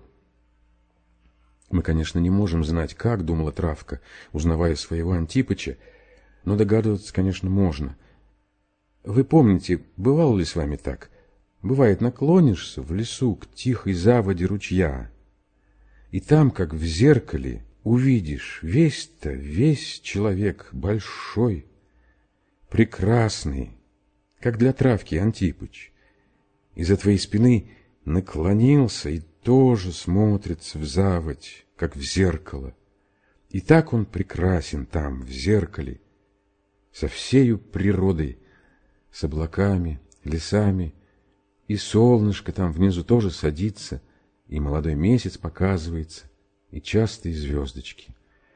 Мы, конечно, не можем знать, как думала травка, узнавая своего Антипыча, но догадываться, конечно, можно. Вы помните, бывало ли с вами так? Бывает, наклонишься в лесу к тихой заводе ручья, и там, как в зеркале, увидишь весь-то, весь человек большой, прекрасный, как для травки Антипыч. Из-за твоей спины наклонился и тоже смотрится в заводь, как в зеркало. И так он прекрасен там, в зеркале, со всею природой, с облаками, лесами, и солнышко там внизу тоже садится, и молодой месяц показывается, и частые звездочки.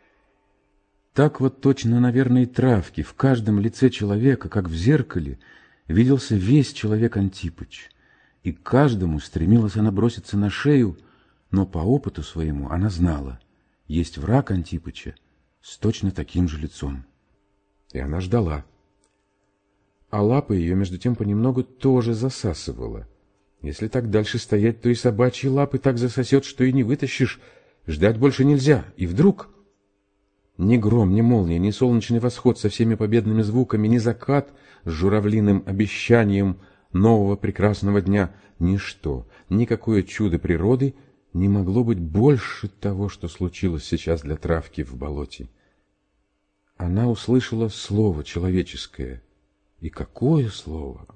Так вот точно, наверное, и травки в каждом лице человека, как в зеркале, виделся весь человек Антипыч, и каждому стремилась она броситься на шею, но по опыту своему она знала, есть враг Антипыча с точно таким же лицом. И она ждала. А лапа ее, между тем, понемногу тоже засасывала. Если так дальше стоять, то и собачьи лапы так засосет, что и не вытащишь. Ждать больше нельзя. И вдруг... Ни гром, ни молния, ни солнечный восход со всеми победными звуками, ни закат с журавлиным обещанием нового прекрасного дня, ничто, никакое чудо природы не могло быть больше того, что случилось сейчас для травки в болоте. Она услышала слово человеческое. И какое слово!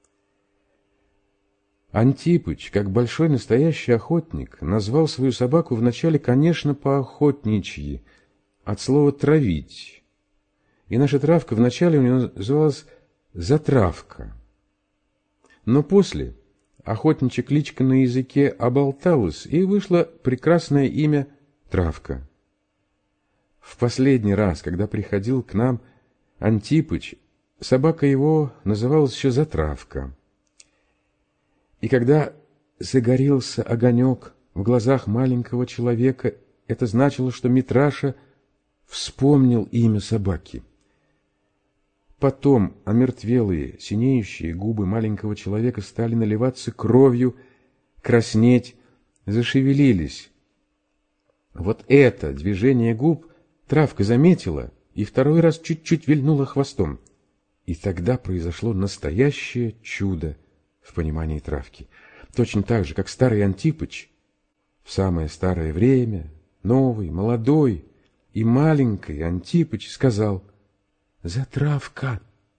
Антипыч, как большой настоящий охотник, назвал свою собаку вначале, конечно, по-охотничьи, от слова «травить». И наша травка вначале у нее называлась «затравка». Но после охотничья кличка на языке оболталась, и вышло прекрасное имя Травка. В последний раз, когда приходил к нам Антипыч, собака его называлась еще Затравка. И когда загорелся огонек в глазах маленького человека, это значило, что Митраша вспомнил имя собаки. Потом омертвелые, синеющие губы маленького человека стали наливаться кровью, краснеть, зашевелились. Вот это движение губ травка заметила и второй раз чуть-чуть вильнула хвостом. И тогда произошло настоящее чудо в понимании травки. Точно так же, как старый Антипыч в самое старое время, новый, молодой и маленький Антипыч сказал: «Затравка!»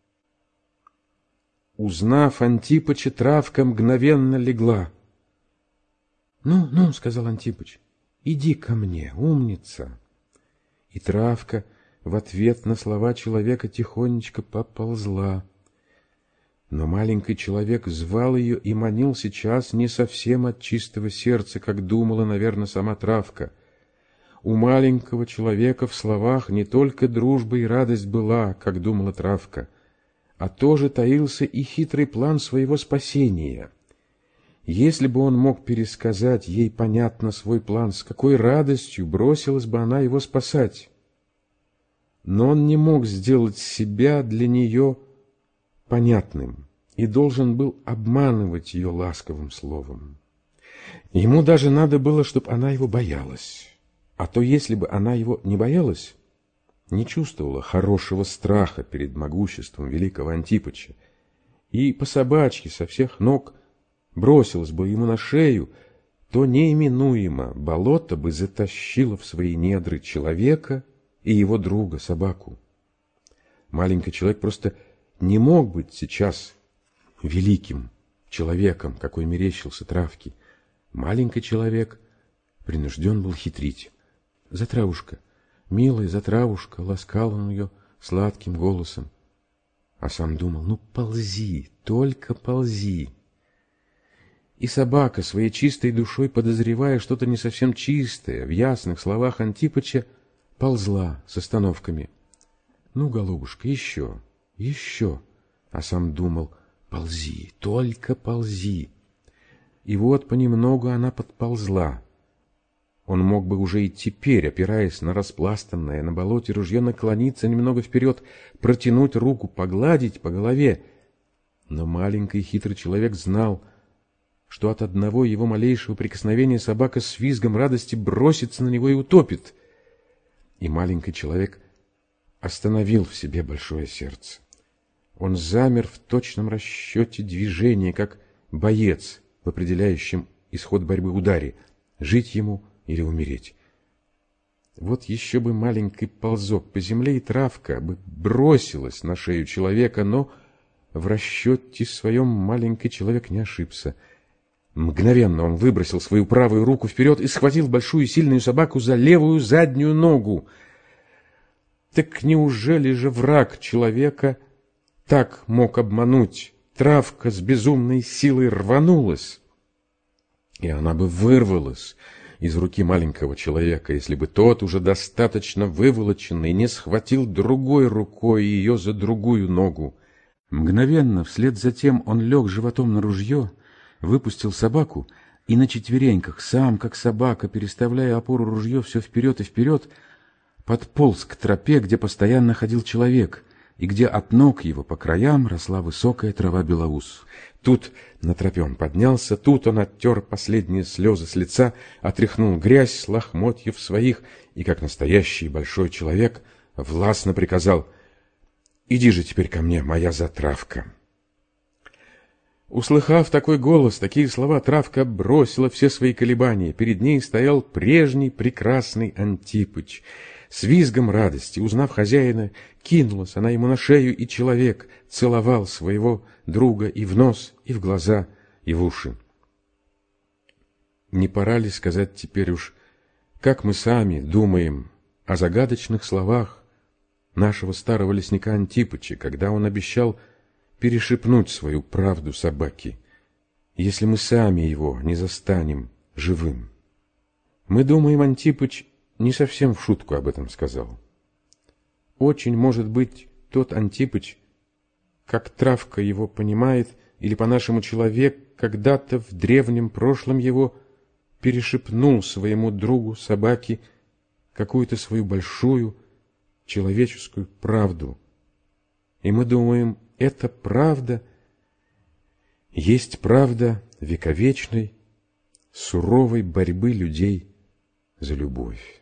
Узнав Антипыча, травка мгновенно легла. «Ну, ну, — сказал Антипыч, — иди ко мне, умница!» И травка в ответ на слова человека тихонечко поползла. Но маленький человек звал ее и манил сейчас не совсем от чистого сердца, как думала, наверное, сама травка. У маленького человека в словах не только дружба и радость была, как думала травка, а тоже таился и хитрый план своего спасения. Если бы он мог пересказать ей понятно свой план, с какой радостью бросилась бы она его спасать. Но он не мог сделать себя для нее понятным и должен был обманывать ее ласковым словом. Ему даже надо было, чтобы она его боялась. А то, если бы она его не боялась, не чувствовала хорошего страха перед могуществом великого Антипыча, и по собачьи со всех ног бросилась бы ему на шею, то неименуемо болото бы затащило в свои недры человека и его друга, собаку. Маленький человек просто не мог быть сейчас великим человеком, какой мерещился травке. Маленький человек принужден был хитрить. «Затравушка, милая Затравушка», — ласкал он ее сладким голосом. А сам думал: ну ползи, только ползи. И собака, своей чистой душой подозревая что-то не совсем чистое в ясных словах Антипыча, ползла с остановками. Ну, голубушка, еще, еще. А сам думал: ползи, только ползи. И вот понемногу она подползла. Он мог бы уже и теперь, опираясь на распластанное на болоте ружье, наклониться немного вперед, протянуть руку, погладить по голове. Но маленький хитрый человек знал, что от одного его малейшего прикосновения собака с визгом радости бросится на него и утопит. И маленький человек остановил в себе большое сердце. Он замер в точном расчете движения, как боец в определяющем исход борьбы ударе, жить ему или умереть. Вот еще бы маленький ползок по земле, и травка бы бросилась на шею человека, но в расчете своем маленький человек не ошибся. Мгновенно он выбросил свою правую руку вперед и схватил большую сильную собаку за левую заднюю ногу. Так неужели же враг человека так мог обмануть? Травка с безумной силой рванулась, и она бы вырвалась из руки маленького человека, если бы тот, уже достаточно выволоченный, не схватил другой рукой ее за другую ногу. Мгновенно вслед за тем он лег животом на ружье, выпустил собаку и на четвереньках, сам как собака, переставляя опору ружье все вперед и вперед, подполз к тропе, где постоянно ходил человек, и где от ног его по краям росла высокая трава белоус. Тут на тропе он поднялся, тут он оттер последние слезы с лица, отряхнул грязь с лохмотьев своих и, как настоящий большой человек, властно приказал: «Иди же теперь ко мне, моя затравка». Услыхав такой голос, такие слова, травка бросила все свои колебания. Перед ней стоял прежний прекрасный Антипыч. С визгом радости, узнав хозяина, кинулась она ему на шею, и человек целовал своего друга и в нос, и в глаза, и в уши. Не пора ли сказать теперь уж, как мы сами думаем о загадочных словах нашего старого лесника Антипыча, когда он обещал перешепнуть свою правду собаке, если мы сами его не застанем живым? Мы думаем, Антипыч не совсем в шутку об этом сказал. Очень, может быть, тот Антипыч, как травка его понимает, или по-нашему человек, когда-то в древнем прошлом его перешепнул своему другу собаке какую-то свою большую человеческую правду. И мы думаем, эта правда есть правда вековечной, суровой борьбы людей за любовь.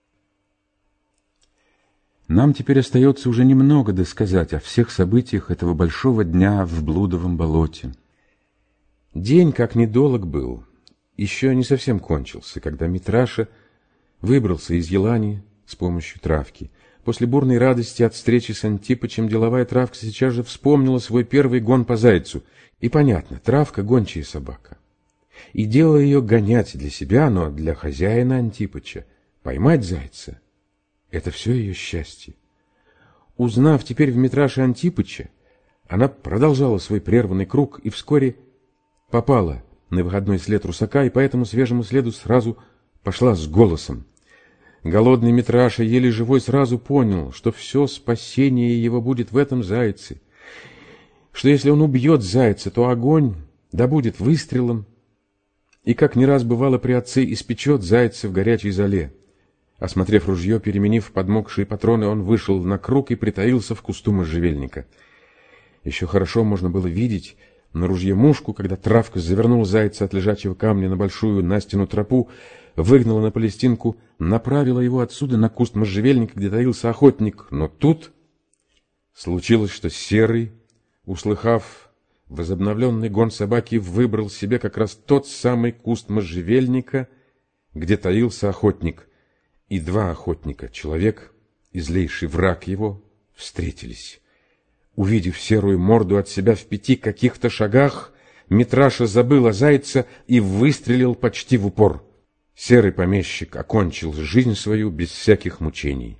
Нам теперь остается уже немного досказать о всех событиях этого большого дня в Блудовом болоте. День, как недолг был, еще не совсем кончился, когда Митраша выбрался из елани с помощью травки. После бурной радости от встречи с Антипычем деловая травка сейчас же вспомнила свой первый гон по зайцу. И понятно, травка — гончая собака. И дело ее гонять для себя, но для хозяина Антипыча поймать зайца — это все ее счастье. Узнав теперь в Митраше Антипыча, она продолжала свой прерванный круг и вскоре попала на выходной след русака, и по этому свежему следу сразу пошла с голосом. Голодный Митраша, еле живой, сразу понял, что все спасение его будет в этом зайце, что если он убьет зайца, то огонь да будет выстрелом, и, как не раз бывало при отце, испечет зайца в горячей золе. Осмотрев ружье, переменив подмокшие патроны, он вышел на круг и притаился в кусту можжевельника. Еще хорошо можно было видеть на ружье мушку, когда травка завернула зайца от лежачего камня на большую Настину тропу, выгнала на Палестинку, направила его отсюда на куст можжевельника, где таился охотник. Но тут случилось, что Серый, услыхав возобновленный гон собаки, выбрал себе как раз тот самый куст можжевельника, где таился охотник. И два охотника, человек и злейший враг его, встретились. Увидев серую морду от себя в пяти каких-то шагах, Митраша забыл о зайце и выстрелил почти в упор. Серый помещик окончил жизнь свою без всяких мучений.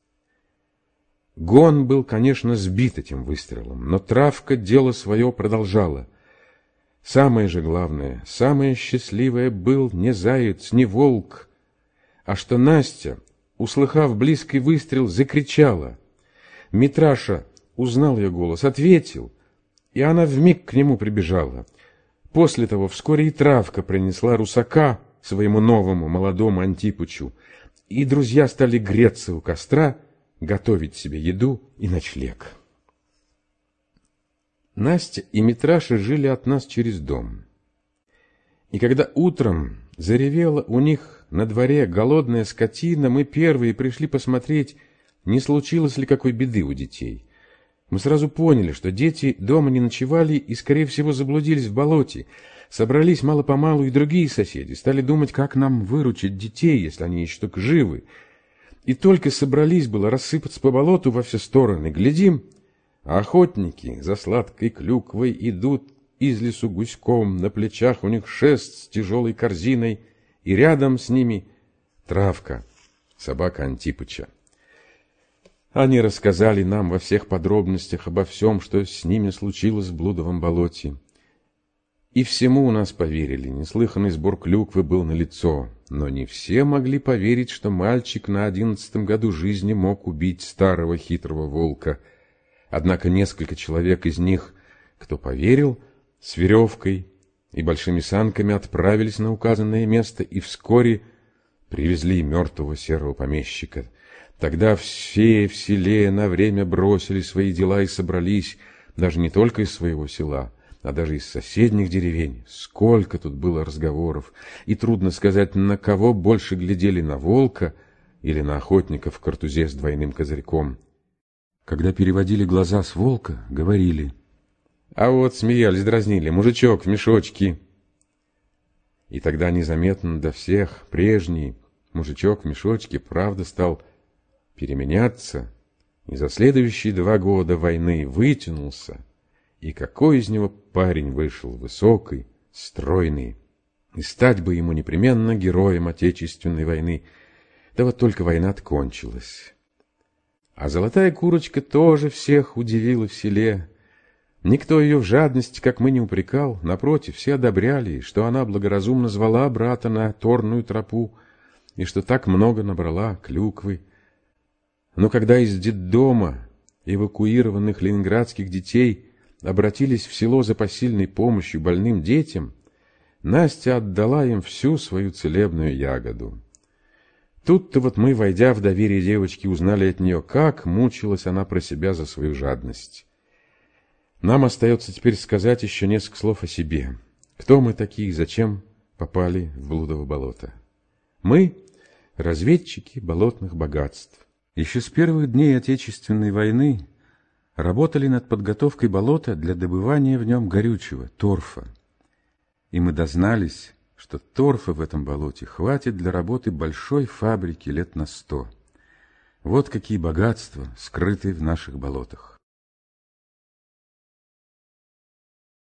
Гон был, конечно, сбит этим выстрелом, но травка дело свое продолжала. Самое же главное, самое счастливое был не заяц, не волк, а что Настя, услыхав близкий выстрел, закричала. Митраша узнал ее голос, ответил, и она вмиг к нему прибежала. После того вскоре и Травка принесла русака своему новому молодому Антипычу, и друзья стали греться у костра, готовить себе еду и ночлег. Настя и Митраша жили от нас через дом. И когда утром заревела у них на дворе голодная скотина, мы первые пришли посмотреть, не случилось ли какой беды у детей. Мы сразу поняли, что дети дома не ночевали и, скорее всего, заблудились в болоте. Собрались мало-помалу и другие соседи, стали думать, как нам выручить детей, если они еще только живы. И только собрались было рассыпаться по болоту во все стороны. Глядим, а охотники за сладкой клюквой идут из лесу гуськом, на плечах у них шест с тяжелой корзиной, и рядом с ними Травка, собака Антипыча. Они рассказали нам во всех подробностях обо всем, что с ними случилось в блудовом болоте. И всему у нас поверили, неслыханный сбор клюквы был налицо, но не все могли поверить, что мальчик на одиннадцатом году жизни мог убить старого хитрого волка. Однако несколько человек из них, кто поверил, с веревкой и большими санками отправились на указанное место и вскоре привезли мертвого серого помещика. Тогда все в селе на время бросили свои дела и собрались, даже не только из своего села, а даже из соседних деревень. Сколько тут было разговоров, и трудно сказать, на кого больше глядели, на волка или на охотника в картузе с двойным козырьком. Когда переводили глаза с волка, говорили: «А вот смеялись, дразнили, мужичок в мешочке». И тогда незаметно до всех прежний мужичок в мешочке правда стал переменяться, и за следующие два года войны вытянулся, и какой из него парень вышел высокий, стройный, и стать бы ему непременно героем Отечественной войны. Да вот только война-то кончилась. А золотая курочка тоже всех удивила в селе. Никто ее в жадности, как мы, не упрекал, напротив, все одобряли, что она благоразумно звала брата на торную тропу, и что так много набрала клюквы. Но когда из детдома эвакуированных ленинградских детей обратились в село за посильной помощью больным детям, Настя отдала им всю свою целебную ягоду. Тут-то вот мы, войдя в доверие девочки, узнали от нее, как мучилась она про себя за свою жадность. Нам остается теперь сказать еще несколько слов о себе. Кто мы такие и зачем попали в блудово болото? Мы — разведчики болотных богатств. Еще с первых дней Отечественной войны работали над подготовкой болота для добывания в нем горючего, торфа. И мы дознались, что торфа в этом болоте хватит для работы большой фабрики лет на сто. Вот какие богатства скрыты в наших болотах.